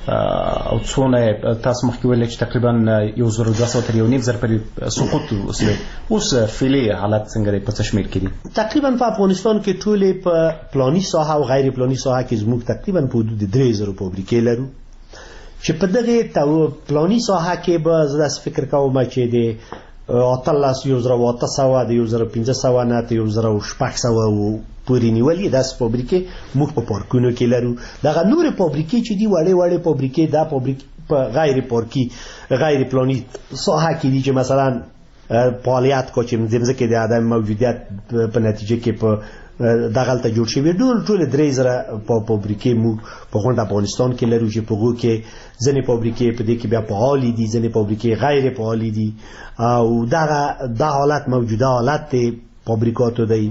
او څونه تاسو مخکې ویل چې تقریبا یو زر دوه سوه تر یو نیم زر پورې سقوط وسوی اوس فعلي حالت څنګه دی په څه شمېر کې دي؟ تقریبا په افغانستان کې ټولې په پلاني ساحه او غیر پلاني ساحه کې زموږ تقریبا په حدود درې زره فابریکې لرو چې په دغه پلاني ساحه کې به زه داسې فکر کوم چې د اتلس یو زره اته سوه د یو زره پنځه سوه نه تر یو زره شپږ سوه پورې نیولې داسې فابریکې موږ په پارکونو کې لرو. دغه نورې فابریکې چې دي وړې وړې فابریکې دا فابریکې په غیر پارکي غیر پلاني ساحه کې دي چې مثلا فعالیت کو چې زمزکه د عدم موجودیت په نتیجه کې په دغه ته جوړ شوی ډول ټول درې زره په فابریکې مو په غونډه افغانستان کې لرو چې په غو کې ځنې فابریکې په دې کې بیا فعال دي ځنې فابریکې غیر فعال دي او دغه د حالت موجوده حالت فابریکاتو دی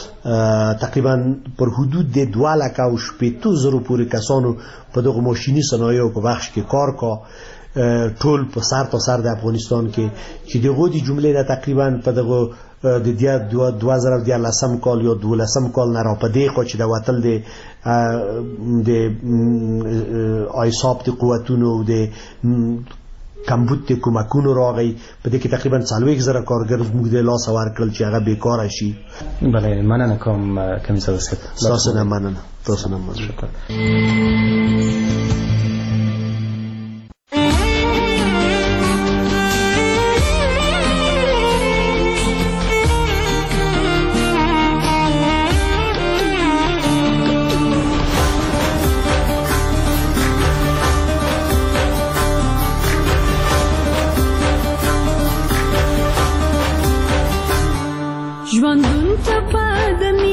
تقریبا پر حدود د دوه لکه او شپېتو زرو پورې کسانو په دغه ماشیني صنایعو په بخش کې کار کا ټول په سر تا سر د افغانستان کې چې دغه د جملې نه تقریبا په دغه د دیا دوه زره دیارلسم کال یا دولسم کال نه را په دې خو چې د وتل د د ایساب د قوتونو د کمبود د کومکونو راغی په دې کې تقریبا څلوېښت زره کارګر موږ د لاس ورکړل چې هغه بیکاره شي. بله مننه کوم کمیسر صاحب تاسو نه مننه تاسو نه مننه شکر. ژوندون ته په د